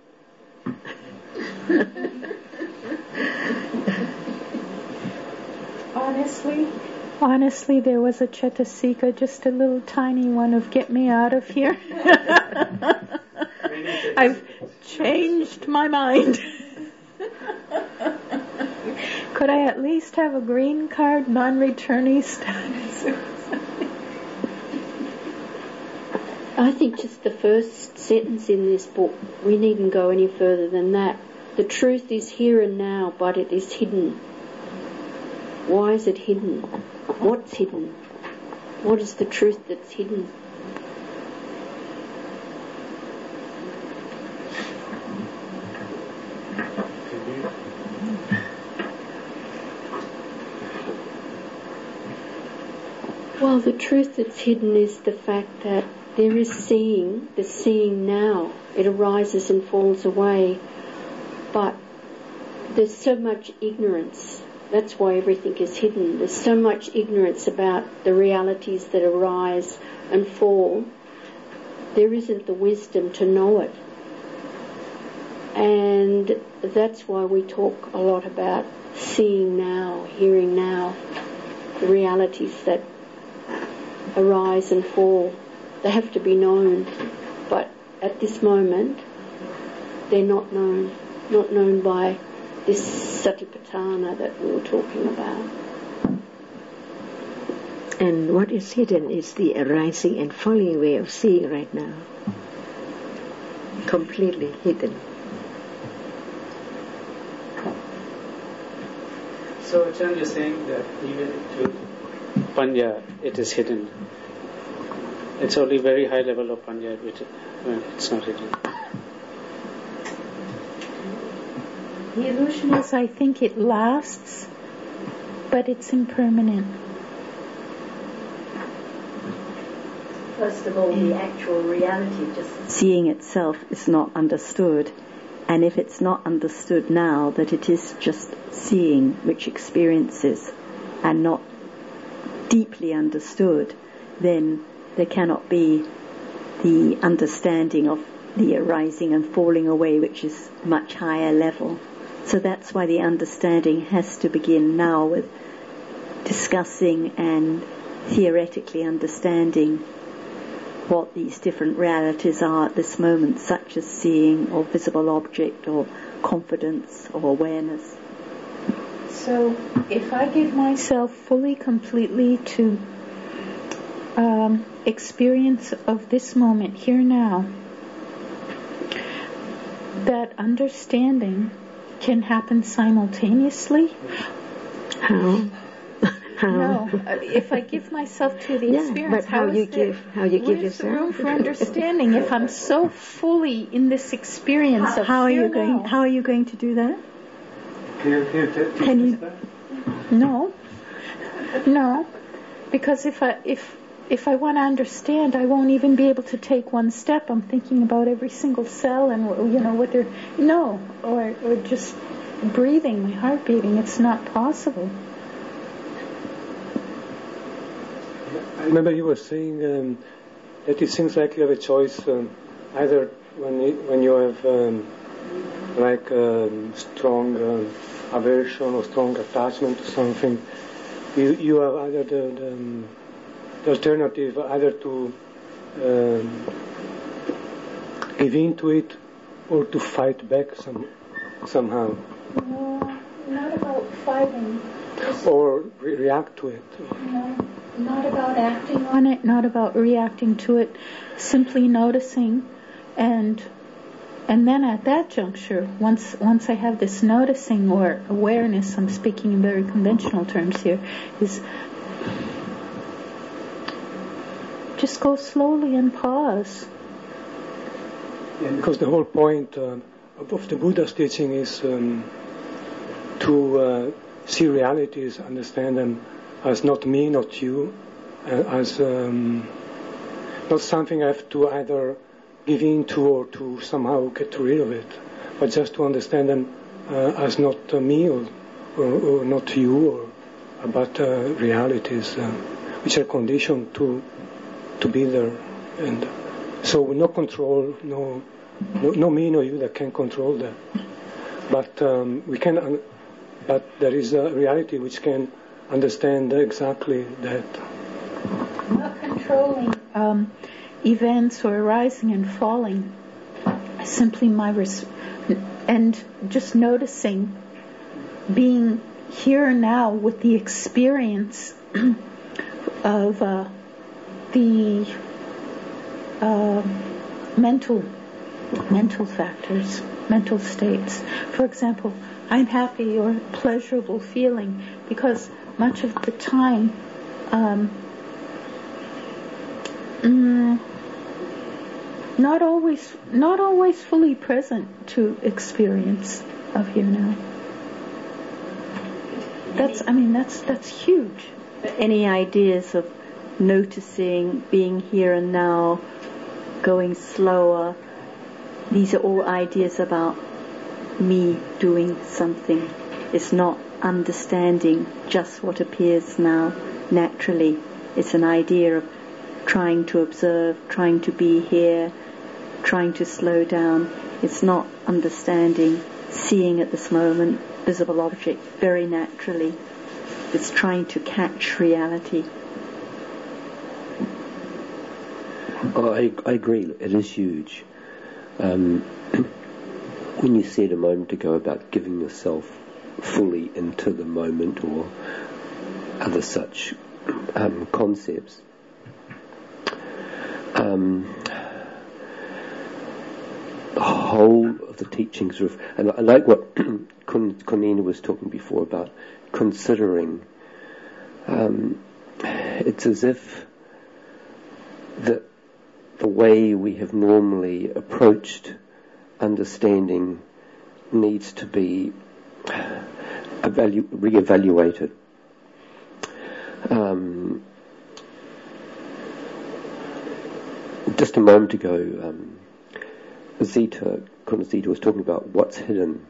Honestly, honestly, there was a Chaittasika, just a little tiny one of get me out of here. I've changed my mind. Could I at least have a green card, non-returnee status? I think just the first sentence in this book, we needn't go any further than that. The truth is here and now, but it is hidden. Why is it hidden? What's hidden? What is the truth that's hidden? Well, the truth that's hidden is the fact that there is seeing, the seeing now. It arises and falls away. But there's so much ignorance. That's why everything is hidden. There's so much ignorance about the realities that arise and fall. There isn't the wisdom to know it. And that's why we talk a lot about seeing now, hearing now, the realities that arise and fall. They have to be known, but at this moment they're not known, not known by this satipatthana that we were talking about. And what is hidden is the arising and falling way of seeing right now. Completely hidden. So Ajahn is saying that even to Panya it is hidden. It's only very high level of Panya which when it's not hidden. The illusion is, I think it lasts, but it's impermanent. First of all, the actual reality, just seeing itself, is not understood. And if it's not understood now, that it is just seeing, which experiences, and not deeply understood, then there cannot be the understanding of the arising and falling away, which is much higher level. So that's why the understanding has to begin now with discussing and theoretically understanding what these different realities are at this moment, such as seeing or visible object or confidence or awareness. So if I give myself fully, completely to um, experience of this moment here now, that understanding can happen simultaneously. How? How? No, uh, if I give myself to the yeah, experience, but how, how you there, give, how you give yourself? yourself? Room for understanding. If I'm so fully in this experience how, of how are here you going? now, How are you going to do that? Can you, can you, t- Can you? No, no, because if I if if I want to understand, I won't even be able to take one step. I'm thinking about every single cell and you know what they're no, or or just breathing, my heart beating. It's not possible. I remember you were saying um, that it seems like you have a choice um, either when you, when you have um, like um, strong um, aversion or strong attachment to something, you you have either the, the, um, the alternative either to um, give in to it or to fight back some somehow. No, not about fighting. Or re- react to it. No, not about acting on it, not about reacting to it, simply noticing, and and then at that juncture, once once I have this noticing or awareness, I'm speaking in very conventional terms here, is just go slowly and pause. Yeah, because the whole point uh, of, of the Buddha's teaching is um, to uh, see realities, understand them as not me, not you, uh, as um, not something I have to either give in to or to somehow get rid of it, but just to understand them uh, as not uh, me or, or, or not you, or but uh, realities uh, which are conditioned to to be there, and so no control, no no, no me, no you that can control that, but um, we can. Un- But there is a reality which can understand exactly that. Not controlling um, events or arising and falling, simply my res- and just noticing, being here now with the experience of uh, the uh, mental mental factors, mental states. For example, I'm happy or pleasurable feeling because much of the time um, mm, not always not always fully present to experience of here now. That's I mean that's that's huge. Any ideas of noticing, being here and now, going slower, these are all ideas about me doing something. It's not understanding just what appears now naturally. It's an idea of trying to observe, trying to be here, trying to slow down. It's not understanding, seeing at this moment, visible object very naturally. It's trying to catch reality. Oh, I, I agree. It is huge. Um, when you said a moment ago about giving yourself fully into the moment or other such um, concepts, um, the whole of the teachings of, and I like what Cornina was talking before about considering. Um, it's as if the the way we have normally approached understanding needs to be evalu- re-evaluated. Um, just a moment ago, um, Zita, Kunazita was talking about what's hidden.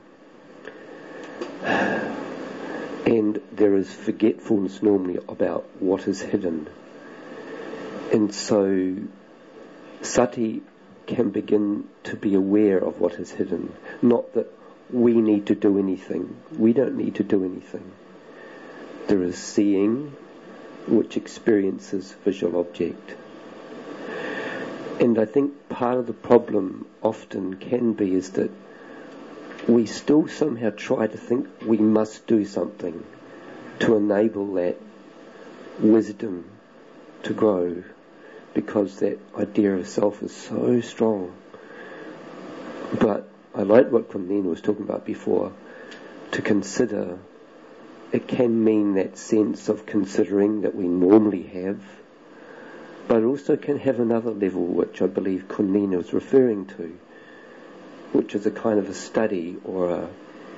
And there is forgetfulness normally about what is hidden. And so sati can begin to be aware of what is hidden. Not that we need to do anything. We don't need to do anything. There is seeing, which experiences visual object. And I think part of the problem often can be is that we still somehow try to think we must do something to enable that wisdom to grow, because that idea of self is so strong. But I like what Kundalini was talking about before, to consider. It can mean that sense of considering that we normally have, but it also can have another level, which I believe Kundalini was referring to, which is a kind of a study or a,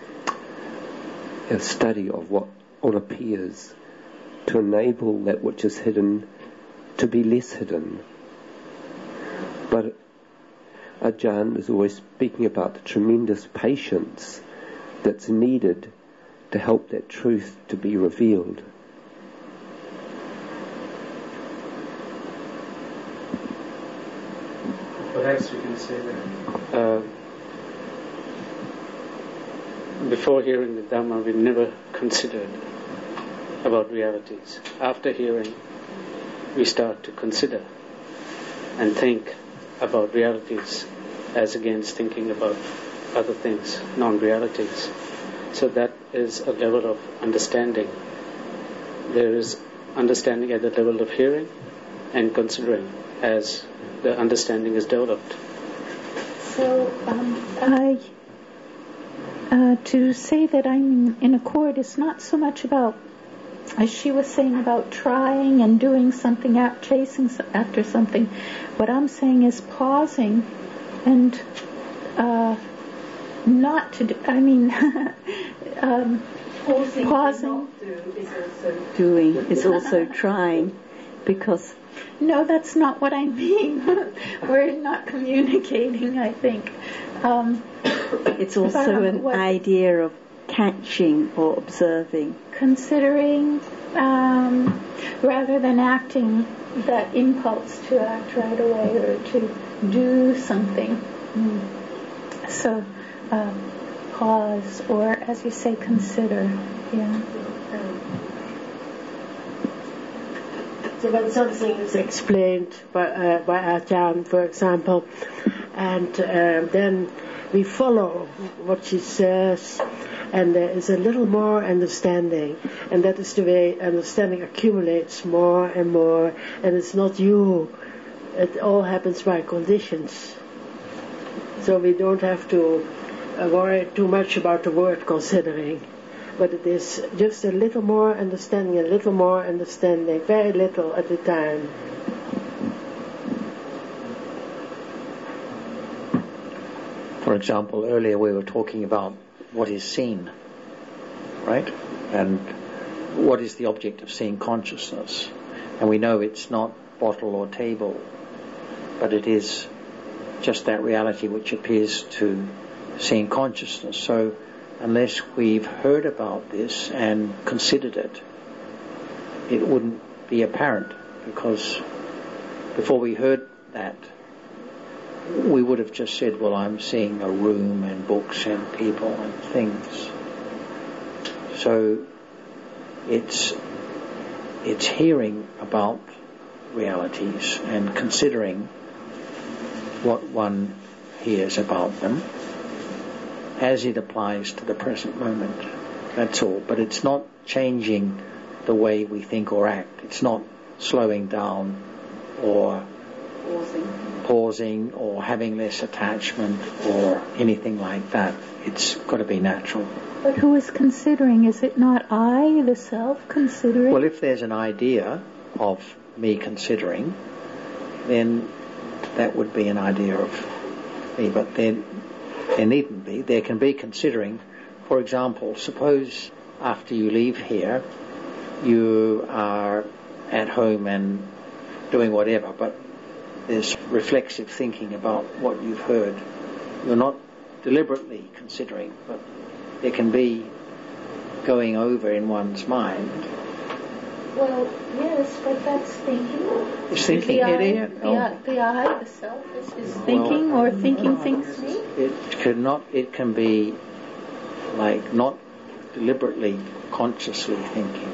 a study of what all appears, to enable that which is hidden to be less hidden. But Ajahn is always speaking about the tremendous patience that's needed to help that truth to be revealed. Perhaps we can say that uh, before hearing the Dhamma we never considered about realities. After hearing, we start to consider and think about realities as against thinking about other things, non-realities. So that is a level of understanding. There is understanding at the level of hearing and considering as the understanding is developed. So um, I, uh, to say that I'm in accord is not so much about, as she was saying, about trying and doing something, out chasing after something. What I'm saying is pausing and uh, not to do, I mean, um, pausing, pausing. Do is also doing, is also trying, because... No, that's not what I mean. We're not communicating, I think. Um, it's also an idea of catching or observing. Considering, um, rather than acting, that impulse to act right away or to do something. Mm. So, uh, pause, or as you say, consider. Yeah. So when something is explained by, uh, by Ajahn, for example, and uh, then we follow what she says, and there is a little more understanding, and that is the way understanding accumulates more and more, and it's not you, it all happens by conditions. So we don't have to uh, worry too much about the word considering, but it is just a little more understanding, a little more understanding, very little at a time. For example, earlier we were talking about what is seen, right? And what is the object of seeing consciousness? And we know it's not bottle or table, but it is just that reality which appears to seeing consciousness. So unless we've heard about this and considered it, it wouldn't be apparent, because before we heard that, we would have just said, well, I'm seeing a room and books and people and things. So it's it's hearing about realities and considering what one hears about them as it applies to the present moment. That's all. But it's not changing the way we think or act. It's not slowing down or pausing, pausing or having less attachment or anything like that. It's got to be natural. But who is considering? Is it not I, the self, considering? Well, if there's an idea of me considering, then that would be an idea of me. But then there needn't be. There can be considering. For example, suppose after you leave here, you are at home and doing whatever, but there's reflexive thinking about what you've heard. You're not deliberately considering, but there can be going over in one's mind. Well, yes, but that's thinking. It's thinking, the I, yeah, the, oh. I, the I, the self, is, is thinking, well, or thinking thinks me? It could not, it can be like not deliberately, consciously thinking.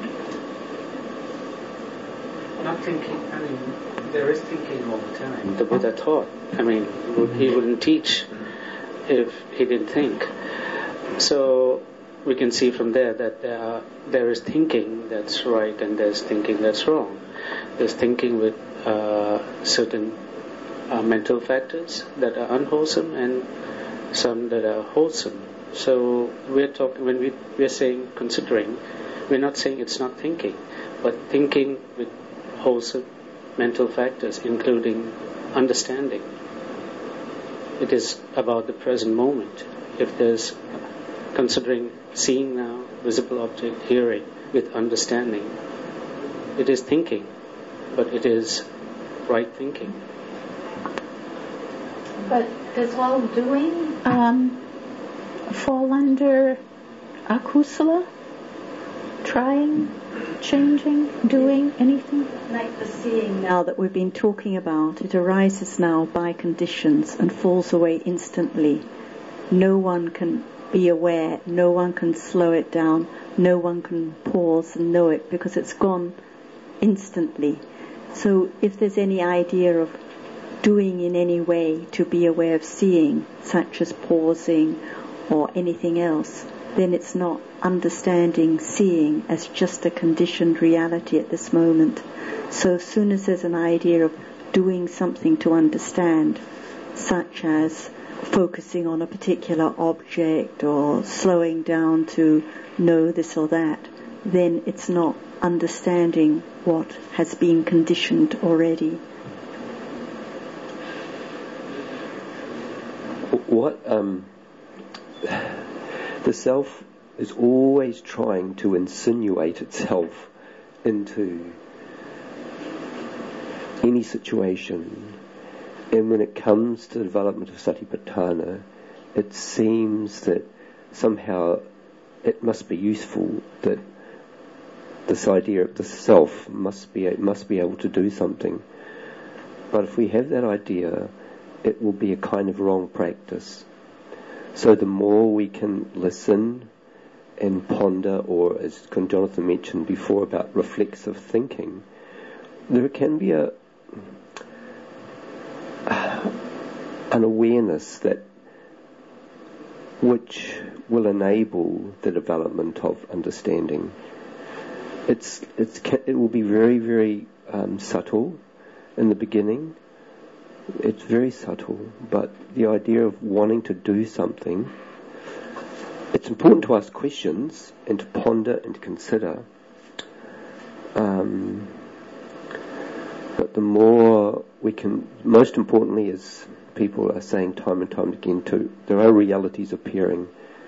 Not thinking, I mean, there is thinking all the time. The Buddha taught. I mean, he wouldn't teach if he didn't think. So we can see from there that there, are, there is thinking that's right and there's thinking that's wrong. There's thinking with uh, certain uh, mental factors that are unwholesome and some that are wholesome. So we're talking, when we, we're saying considering, we're not saying it's not thinking, but thinking with wholesome mental factors, including understanding. It is about the present moment. If there's considering seeing now, visible object, hearing, with understanding, it is thinking, but it is right thinking. But does all doing um, fall under akusala? Trying, changing, doing, anything? Like the seeing now that we've been talking about, it arises now by conditions and falls away instantly. No one can be aware, no one can slow it down, no one can pause and know it because it's gone instantly. So if there's any idea of doing in any way to be aware of seeing, such as pausing or anything else, then it's not understanding seeing as just a conditioned reality at this moment. So as soon as there's an idea of doing something to understand, such as focusing on a particular object or slowing down to know this or that, then it's not understanding what has been conditioned already. What um, the self is always trying to insinuate itself into any situation, and when it comes to the development of Satipatthana, it seems that somehow it must be useful, that this idea of the self must be must be able to do something. But if we have that idea, it will be a kind of wrong practice. So the more we can listen and ponder, or as Jonathan mentioned before about reflexive thinking, there can be a an awareness that which will enable the development of understanding. It's it's it will be very very um, subtle in the beginning. It's very subtle, but the idea of wanting to do something, it's important to ask questions and to ponder and to consider. Um, but the more we can, most importantly, as people are saying time and time again too, there are realities appearing.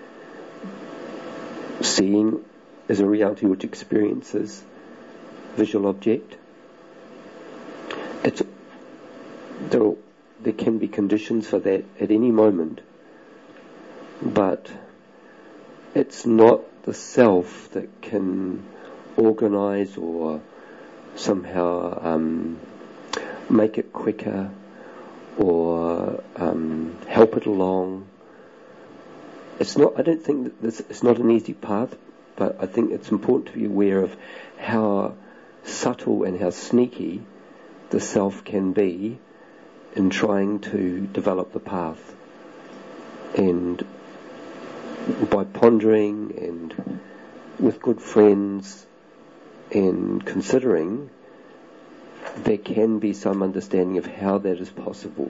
Seeing is a reality which experiences visual object. It's there, there can be conditions for that at any moment, but it's not the self that can organize or somehow um, make it quicker or um, help it along. It's not. I don't think that this. It's not an easy path, but I think it's important to be aware of how subtle and how sneaky the self can be in trying to develop the path. And by pondering and with good friends and considering, there can be some understanding of how that is possible.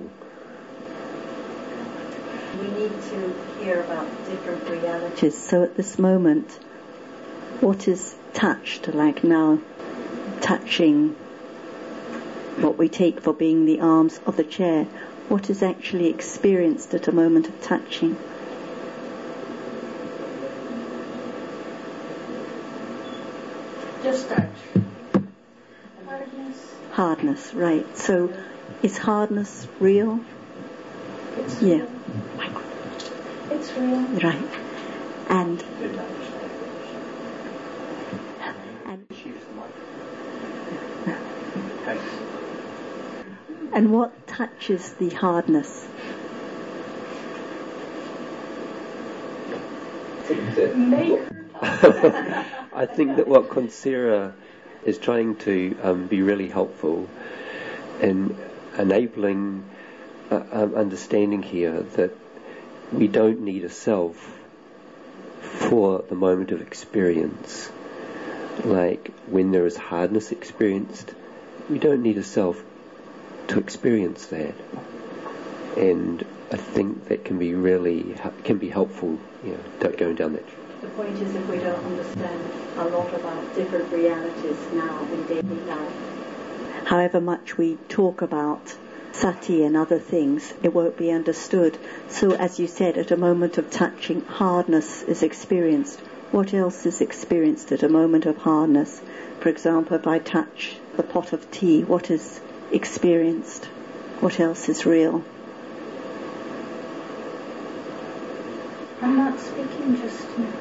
We need to hear about different realities. So at this moment, what is touched, like now, touching what we take for being the arms of the chair, what is actually experienced at a moment of touching? Just touch. Hardness. Hardness, right. So is hardness real? It's yeah. real. It's real. Right. And and, and what touches the hardness? I think that what Consera is trying to um, be really helpful in enabling uh, um, understanding here that we don't need a self for the moment of experience. Like when there is hardness experienced, we don't need a self to experience that. And I think that can be really can be helpful, you know, going down that. The point is, if we don't understand a lot about different realities now in daily life, however much we talk about sati and other things, it won't be understood. So, as you said, at a moment of touching, hardness is experienced. What else is experienced at a moment of hardness? For example, if I touch the pot of tea, what is experienced? What else is real? I'm not speaking just now.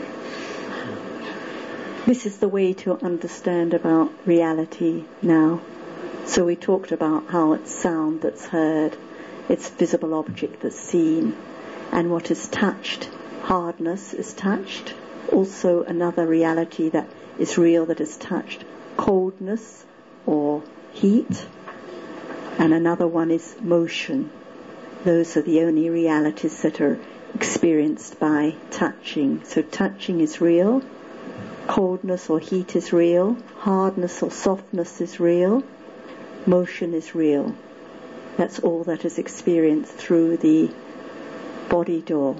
This is the way to understand about reality now. So we talked about how it's sound that's heard, it's visible object that's seen, and what is touched. Hardness is touched. Also another reality that is real that is touched. Coldness or heat. And another one is motion. Those are the only realities that are experienced by touching. So touching is real. Coldness or heat is real. Hardness or softness is real. Motion is real. That's all that is experienced through the body door.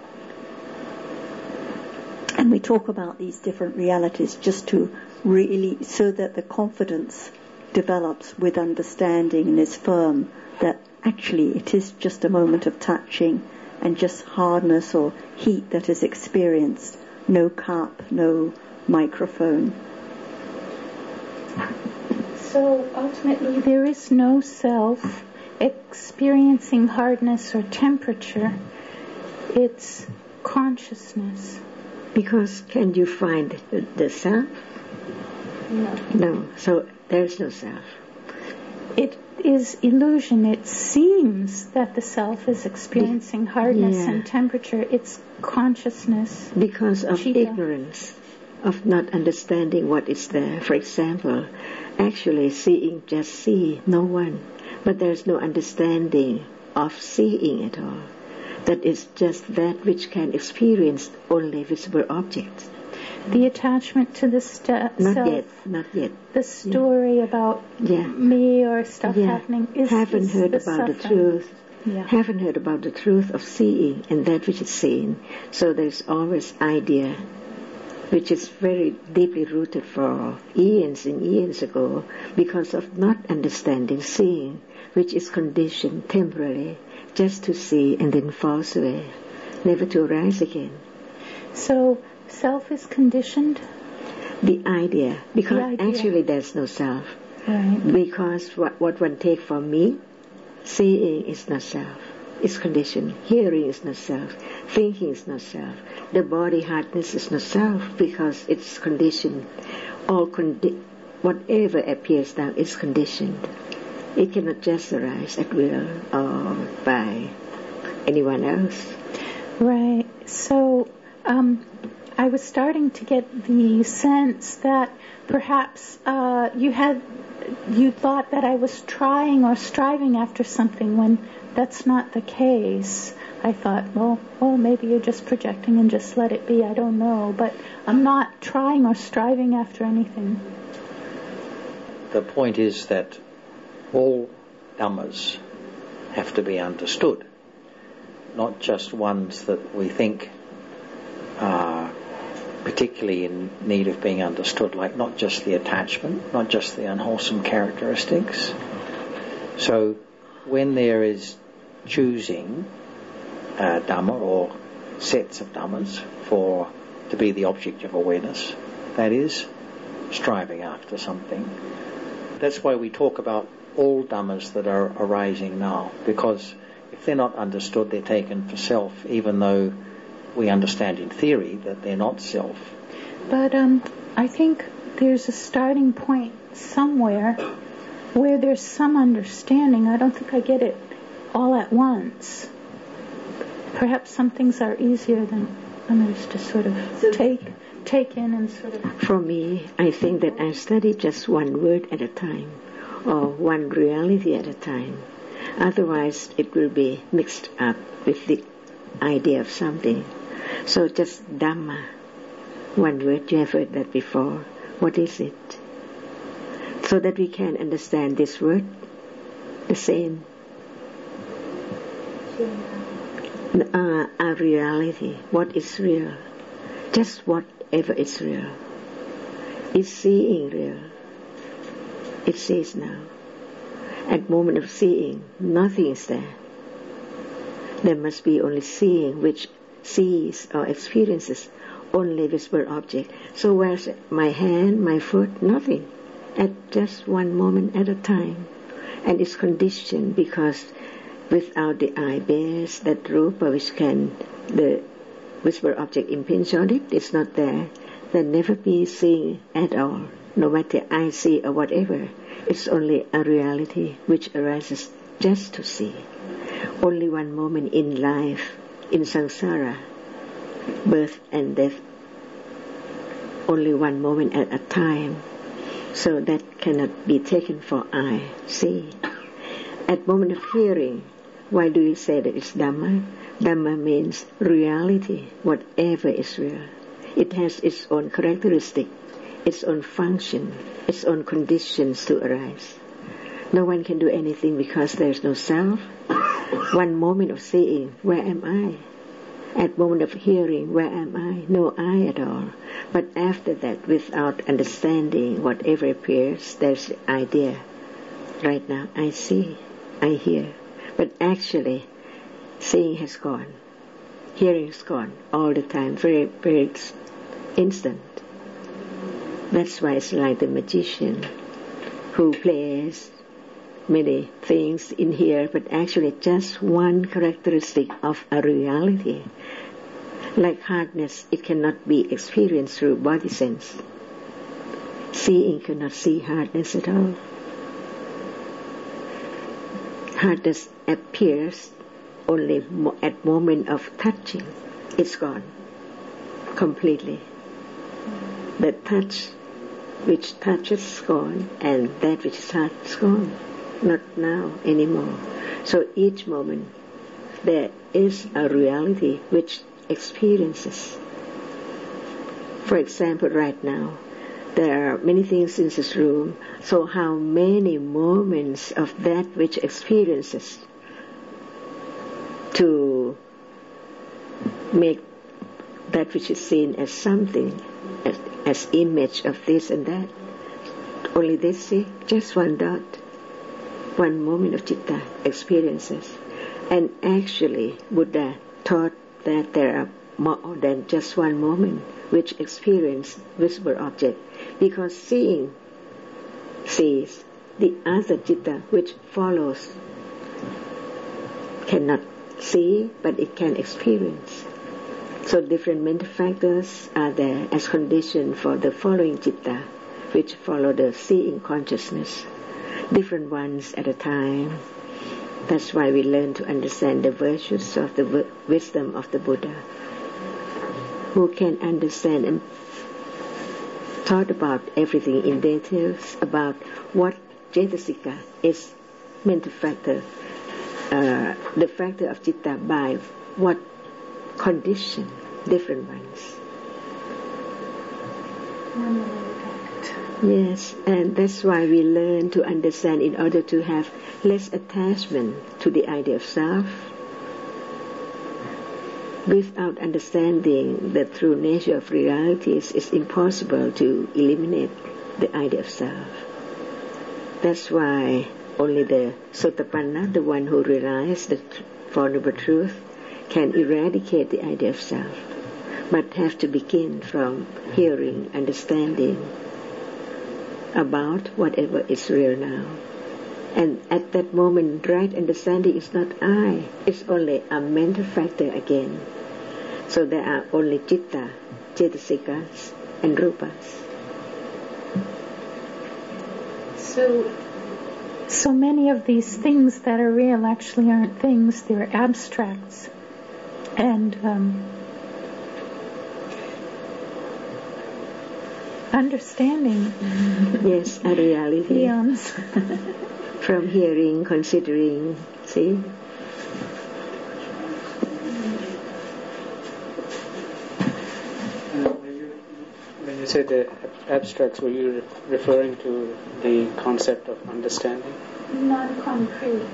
And we talk about these different realities just to really, so that the confidence develops with understanding and is firm that actually it is just a moment of touching and just hardness or heat that is experienced. No cup, no microphone. So ultimately there is no self experiencing hardness or temperature. It's consciousness. Because can you find the self? No. No. So there's no self. It is illusion. It seems that the self is experiencing hardness yeah. and temperature. It's consciousness. Because of Chitta. ignorance, of not understanding what is there. For example, actually seeing just see, no one. But there's no understanding of seeing at all. That is just that which can experience only visible objects. The attachment to the st- not self. yet, not yet. The story yeah. about yeah. me or stuff yeah. happening is Haven't is heard the about suffering. the truth. Yeah. Haven't heard about the truth of seeing and that which is seen. So there's always idea, which is very deeply rooted for eons and eons ago, because of not understanding seeing, which is conditioned temporarily, just to see and then falls away, never to arise again. So self is conditioned? The idea, because the idea. Actually there's no self. Right. Because what, what one take from me, seeing is not self. It's conditioned. Hearing is not self. Thinking is not self. The body hardness is not self because it's conditioned. All condi- whatever appears now is conditioned. It cannot just arise at will or by anyone else. Right. So um, I was starting to get the sense that perhaps uh, you had you thought that I was trying or striving after something when that's not the case. I thought, well, well, maybe you're just projecting and just let it be. I don't know, but I'm not trying or striving after anything. The point is that all dhammas have to be understood, not just ones that we think are particularly in need of being understood, like not just the attachment, not just the unwholesome characteristics. So when there is choosing uh, dhamma or sets of dhammas for to be the object of awareness, that is, striving after something. That's why we talk about all dhammas that are arising now, because if they're not understood, they're taken for self, even though we understand in theory that they're not self. But um, I think there's a starting point somewhere where there's some understanding. I don't think I get it all at once. Perhaps some things are easier than others to sort of so take take in and sort of... For me, I think that I study just one word at a time, or one reality at a time. Otherwise, it will be mixed up with the idea of something. So just Dhamma, one word, you have heard that before. What is it? So that we can understand this word, the same. Uh, a reality. What is real? Just whatever is real. Is seeing real? It sees now. At moment of seeing, nothing is there. There must be only seeing, which sees or experiences only visible object. So where's my hand, my foot? Nothing. At just one moment at a time. And it's conditioned because without the eye bears that rupa which can the visible object impinge on it, it's not there. There'll never be seeing at all, no matter I see or whatever. It's only a reality which arises just to see. Only one moment in life, in samsara, birth and death. Only one moment at a time. So that cannot be taken for eye, see. At moment of hearing, why do you say that it's Dhamma? Dhamma means reality, whatever is real. It has its own characteristic, its own function, its own conditions to arise. No one can do anything because there is no self. One moment of seeing, where am I? At moment of hearing, where am I? No I at all. But after that, without understanding whatever appears, there's the idea. Right now, I see, I hear. But actually, seeing has gone. Hearing is gone all the time, very, very instant. That's why it's like the magician who plays many things in here, but actually just one characteristic of a reality. Like hardness, it cannot be experienced through body sense. Seeing cannot see hardness at all. Hardness appears only mo- at moment of touching. It's gone completely. The touch which touches is gone, and that which is hard is gone. Not now anymore. So each moment there is a reality which experiences. For example, right now, there are many things in this room, so how many moments of that which experiences to make that which is seen as something, as, as image of this and that. Only this, see, just one dot, one moment of citta experiences. And actually, Buddha taught that there are more than just one moment which experience visible object, because seeing sees, the other citta which follows cannot see, but it can experience. So different mental factors are there as condition for the following citta, which follow the seeing consciousness, different ones at a time. That's why we learn to understand the virtues of the w- wisdom of the Buddha, who can understand and thought about everything in details, about what cetasika is mental factor, uh, the factor of citta by what condition, different ones. Yes, and that's why we learn to understand in order to have less attachment to the idea of self. Without understanding the true nature of realities, it's impossible to eliminate the idea of self. That's why only the Sotapanna, the one who realizes the Four Noble Truth, can eradicate the idea of self, but have to begin from hearing, understanding, about whatever is real now. And at that moment, right understanding is not I, it's only a mental factor again. So there are only citta, cetasikas, and rupas. So, so many of these things that are real actually aren't things, they're abstracts. And um, understanding. Yes, a reality. Eons. From hearing, considering, see? When you say the abstracts, were you referring to the concept of understanding? Non-concrete.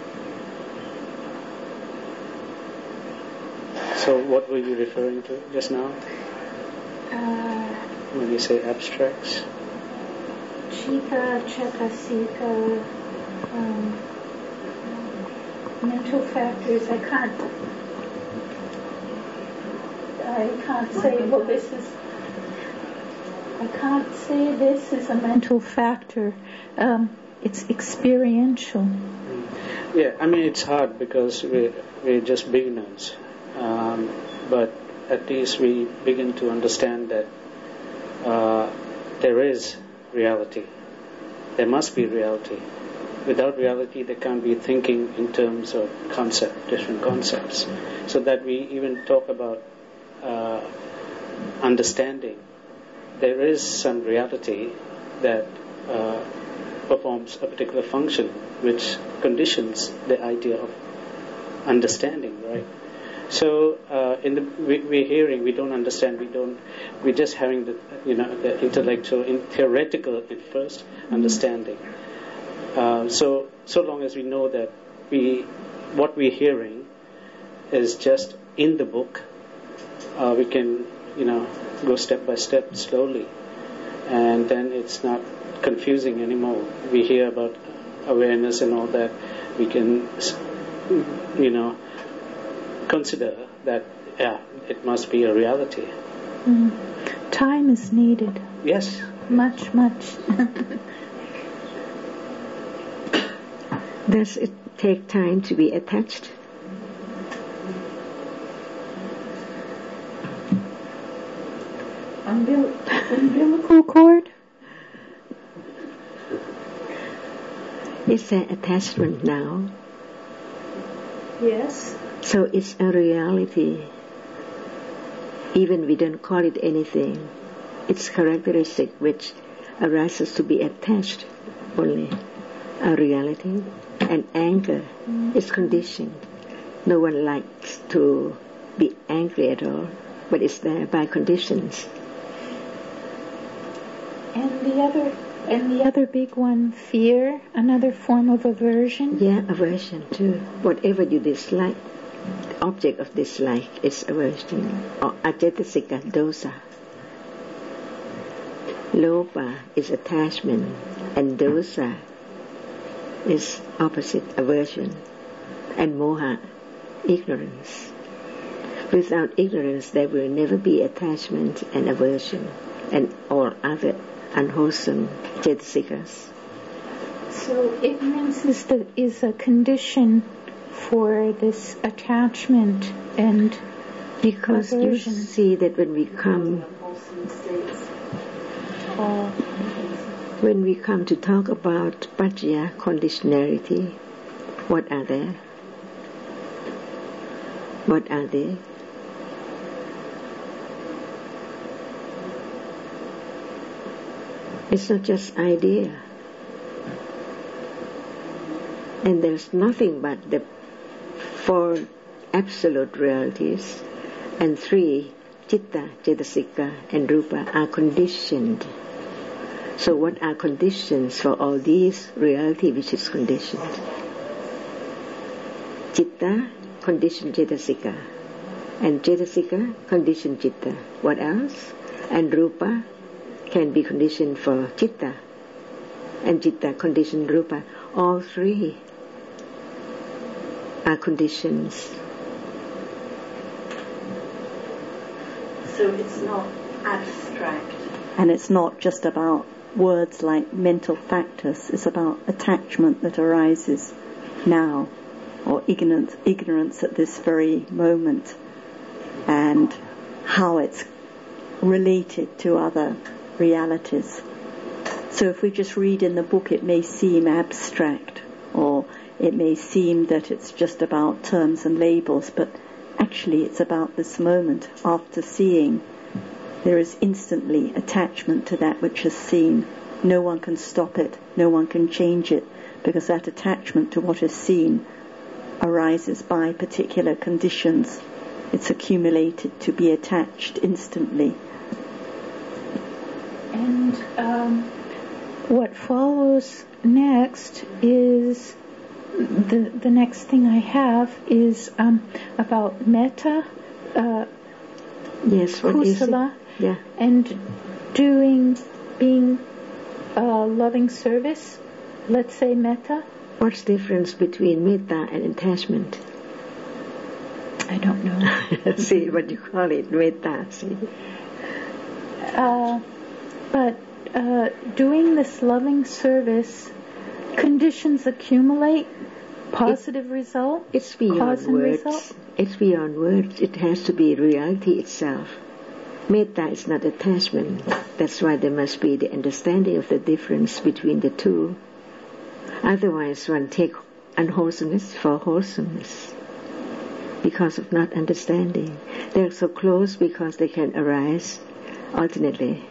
So what were you referring to just now? Uh, when you say abstracts? Chitta, Cetasika, um, mental factors. I can't, I can't say, well, this is, I can't say this is a mental factor. Um, it's experiential. Yeah, I mean, it's hard because we're, we're just beginners. Um, but at least we begin to understand that uh, there is reality. There must be reality. Without reality, there can't be thinking in terms of concept, different concepts. So that we even talk about uh, understanding. There is some reality that uh, performs a particular function which conditions the idea of understanding, right? So uh, in the we, we're hearing, we don't understand, we don't, we're just having the you know the intellectual, in theoretical at first understanding. Uh, so so long as we know that we what we're hearing is just in the book, uh, we can you know go step by step slowly, and then it's not confusing anymore. We hear about awareness and all that. We can you know. consider that, yeah, it must be a reality. Mm. Time is needed. Yes. Much, much. Does it take time to be attached? Umbil- umbilical cord? Is there attachment now? Yes. So it's a reality. Even we don't call it anything. It's characteristic which arises to be attached only. A reality. An anger mm. is conditioned. No one likes to be angry at all, but it's there by conditions. And the other, and the other big one, fear, another form of aversion. Yeah, aversion too. Whatever you dislike, the object of dislike is aversion, or ajetasika dosa. Lopa is attachment, and dosa is opposite, aversion, and moha, ignorance. Without ignorance, there will never be attachment and aversion, and all other unwholesome cetasikas. So ignorance is the is a condition for this attachment and because aversion. You see that when we come uh, when we come to talk about paccaya conditionality, what are they? What are they? It's not just idea. And there's nothing but the four absolute realities, and three, citta, cetasika, and rupa, are conditioned. So what are conditions for all these reality which is conditioned? Citta, conditioned cetasika, and cetasika, conditioned citta. What else? And rupa can be conditioned for citta, and citta conditioned rupa. All three are conditions. So it's not abstract, and it's not just about words like mental factors is about attachment that arises now, or ignorance, ignorance at this very moment, and how it's related to other realities. So if we just read in the book, it may seem abstract, or it may seem that it's just about terms and labels, but actually it's about this moment. After seeing, there is instantly attachment to that which is seen. No one can stop it, no one can change it, because that attachment to what is seen arises by particular conditions. It's accumulated to be attached instantly. And um, what follows next is, the the next thing I have is um, about metta, uh, yes, what kusala, is it? Yeah. and doing, being uh, loving service, let's say metta. What's the difference between metta and attachment? I don't know. See what you call it, metta. See? Uh, but uh, doing this loving service, conditions accumulate, positive it, result, it's beyond cause and words. result. It's beyond words. It has to be reality itself. Metta is not attachment. That's why there must be the understanding of the difference between the two. Otherwise, one takes unwholesomeness for wholesomeness because of not understanding. They're so close because they can arise alternately.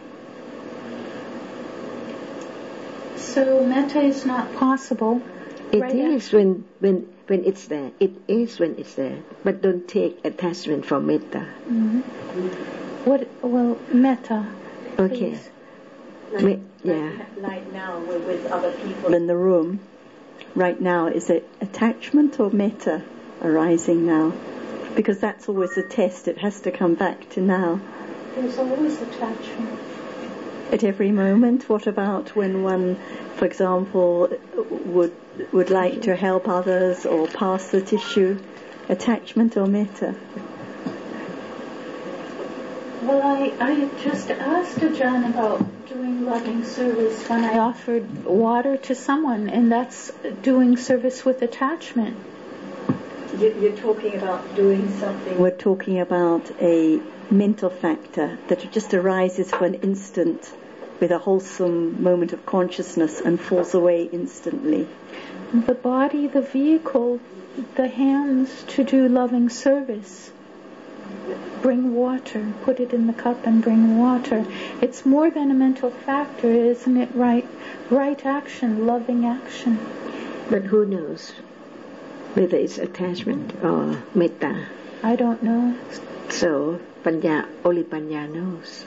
So metta is not possible. It right is after. when when when it's there. It is when it's there. But don't take attachment for metta. Mm-hmm. What? Well, metta. Okay. Like, Me, yeah. Like, like now, we're with other people in the room. Right now, is it attachment or metta arising now? Because that's always a test. It has to come back to now. There's always attachment. At every moment. What about when one, for example, would would like to help others or pass the tissue? Attachment or metta? Well, I, I just asked Ajahn about doing loving service when I offered water to someone, and that's doing service with attachment. You're talking about doing something. We're talking about a mental factor that just arises for an instant with a wholesome moment of consciousness and falls away instantly. The body, the vehicle, the hands to do loving service. Bring water, put it in the cup and bring water. It's more than a mental factor, isn't it? Right, right action, loving action. But who knows whether it's attachment or metta? I don't know. So, Panya, only Panya knows.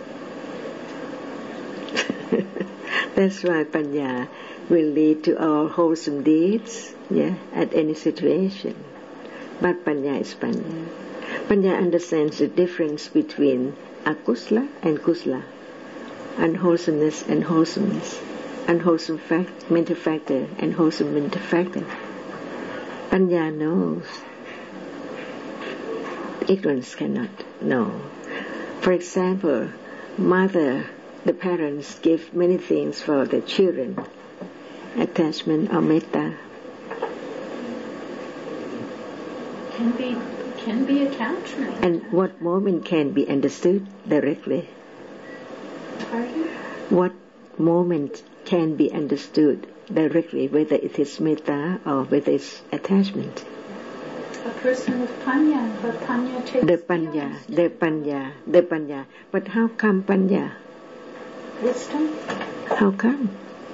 That's why Panya will lead to all wholesome deeds, yeah, at any situation. But Panya is Panya. Panya understands the difference between akusla and kusla, unwholesomeness and wholesomeness, unwholesome fact, mental factor and wholesome mental factor. Panya knows. Ignorance cannot know. For example, mother, the parents give many things for the children, attachment or metta. Can be, can be attachment. And what moment can be understood directly? Pardon? What moment can be understood directly, whether it is metta or whether it's attachment? A person with panya, but panya takes the panya, the panya, the panya. But how come panya? Wisdom. How come?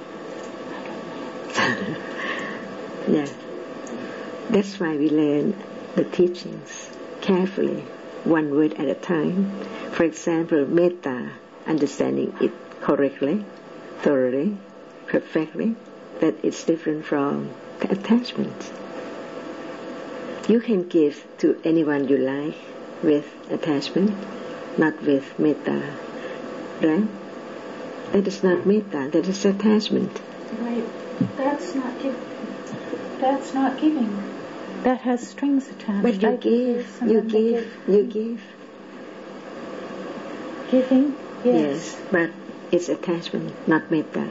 Yeah. That's why we learn the teachings carefully, one word at a time. For example, metta, understanding it correctly, thoroughly, perfectly, that it's different from attachment. You can give to anyone you like with attachment, not with metta, right? That is not metta, that is attachment. Right. That's not giving. That's not giving. That has strings attached. But you give, you give, you give. Giving? Yes. Yes, but It's attachment, not metta.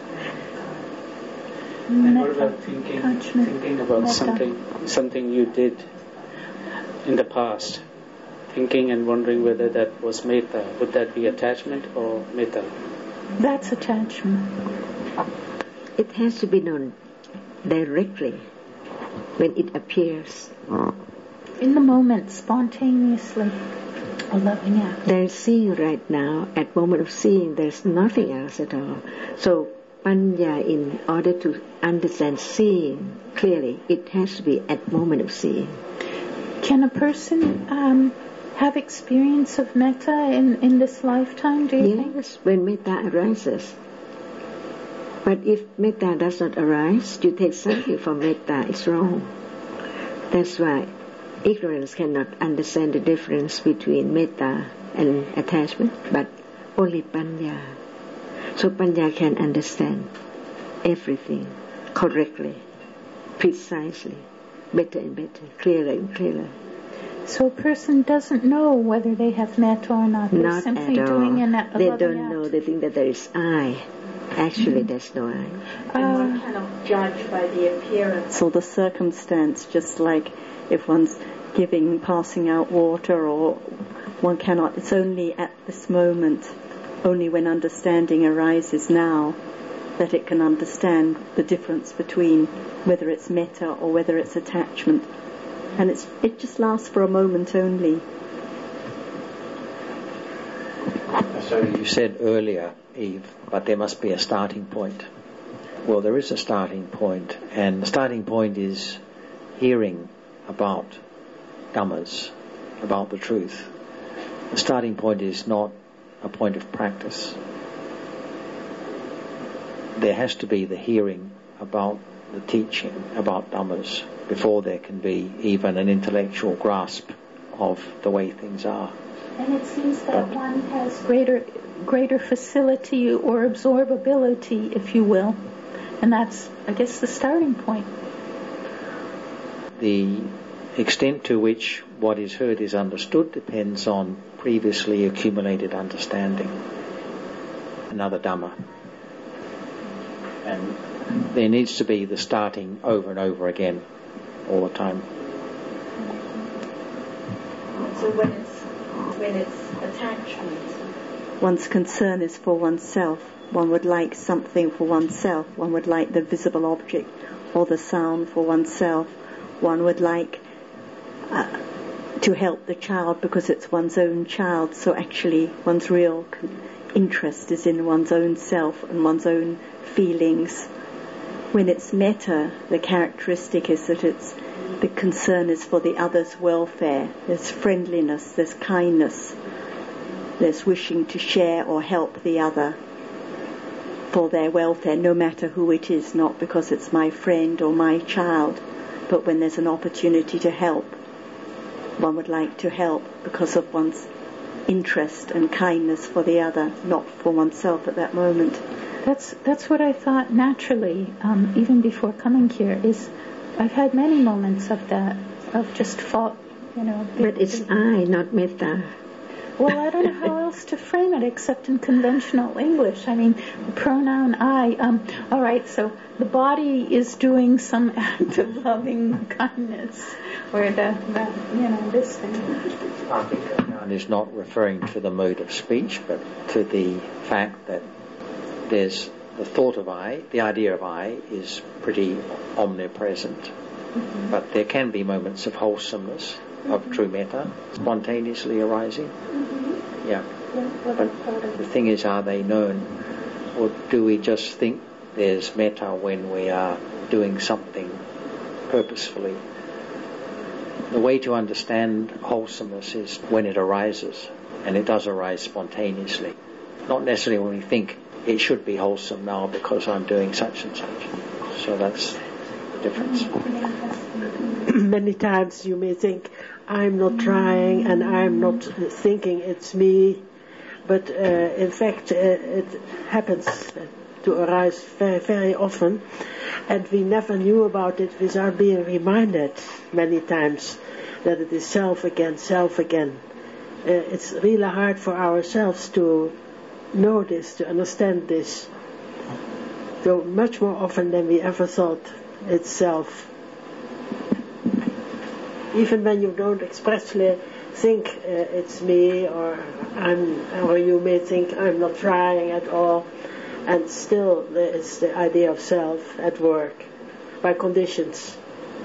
And what about thinking, thinking about metta. something, something you did in the past? Thinking and wondering whether that was metta. Would that be attachment or metta? That's attachment. It has to be known directly when it appears. In the moment, spontaneously. A loving act. There's seeing right now. At moment of seeing, there's nothing else at all. So, panya, in order to understand seeing clearly, it has to be at moment of seeing. Can a person um, have experience of metta in, in this lifetime, do you yes, think? Yes, when metta arises. But if metta does not arise, you take something from metta, it's wrong. That's why ignorance cannot understand the difference between metta and attachment, but only panya. So panya can understand everything correctly, precisely, better and better, clearer and clearer. So a person doesn't know whether they have metta or not. They're not simply at all. doing an, a they loving don't act. know. They think that there is I. Actually, mm-hmm. there's no I. And uh, one cannot judge by the appearance or the circumstance, just like if one's giving, passing out water, or one cannot. It's only at this moment, only when understanding arises now, that it can understand the difference between whether it's metta or whether it's attachment. And it's it just lasts for a moment only. So you said earlier, Eve, but there must be a starting point. Well, there is a starting point, and the starting point is hearing about dhammas, about the truth. The starting point is not a point of practice. There has to be the hearing about the teaching, about dhammas, before there can be even an intellectual grasp of the way things are. And it seems that but one has greater greater facility or absorbability, if you will. And that's, I guess, the starting point. The extent to which what is heard is understood depends on previously accumulated understanding. Another Dhamma. And there needs to be the starting over and over again, all the time. So when it's when it's attachment, one's concern is for oneself. One would like something for oneself. One would like the visible object or the sound for oneself. One would like uh, to help the child because it's one's own child. So actually one's real con- interest is in one's own self and one's own feelings. When it's metta, the characteristic is that it's the concern is for the other's welfare. There's friendliness, there's kindness, there's wishing to share or help the other for their welfare, no matter who it is, not because it's my friend or my child, but when there's an opportunity to help, one would like to help because of one's interest and kindness for the other, not for oneself at that moment. That's that's what I thought naturally, um, even before coming here, is I've had many moments of that, of just fault, you know. But it's I, not metta. Well, I don't know how else to frame it except in conventional English. I mean, the pronoun I. Um, all right, so the body is doing some act of loving kindness, or the, the you know, this thing. I think the pronoun is not referring to the mode of speech, but to the fact that there's the thought of I, the idea of I, is pretty omnipresent. Mm-hmm. But there can be moments of wholesomeness, of true metta, spontaneously arising. Mm-hmm. Yeah. yeah but the thing is, are they known? Or do we just think there's metta when we are doing something purposefully? The way to understand wholesomeness is when it arises, and it does arise spontaneously. Not necessarily when we think it should be wholesome now because I'm doing such and such. So that's the difference. Many times you may think, I'm not trying and I'm not thinking it's me, but uh, in fact uh, it happens to arise very, very often, and we never knew about it without being reminded many times that it is self again, self again. Uh, it's really hard for ourselves to know this, to understand this, so much more often than we ever thought itself. Even when you don't expressly think uh, it's me, or I'm, or you may think I'm not trying at all, and still there is the idea of self at work by conditions.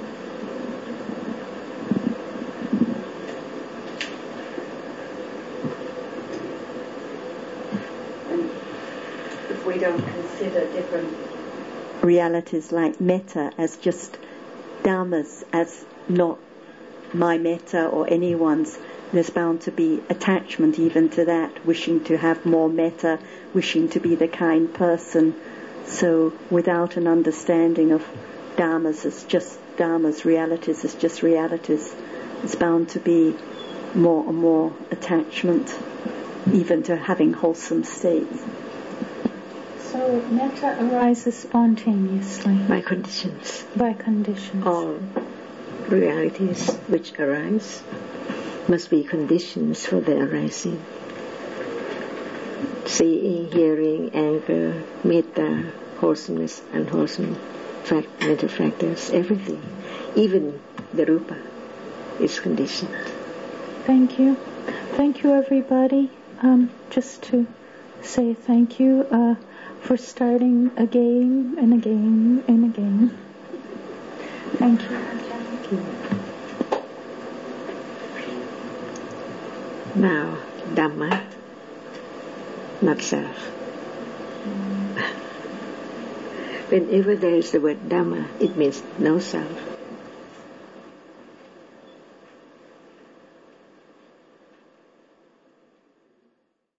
And if we don't consider different realities like metta as just dhammas, as not my metta or anyone's, there's bound to be attachment even to that, wishing to have more metta, wishing to be the kind person. So without an understanding of dhammas as just dhammas, realities as just realities, it's bound to be more and more attachment, even to having wholesome states. So metta arises spontaneously. By conditions. By conditions. All realities which arise must be conditions for their arising. Seeing, hearing, anger, metta, wholesomeness, unwholesome, fact, mental factors, everything, even the rupa, is conditioned. Thank you. Thank you, everybody. Um, just to say thank you uh, for starting again and again and again. Thank you. Now, Dhamma, not self. Whenever there is the word Dhamma, it means no self.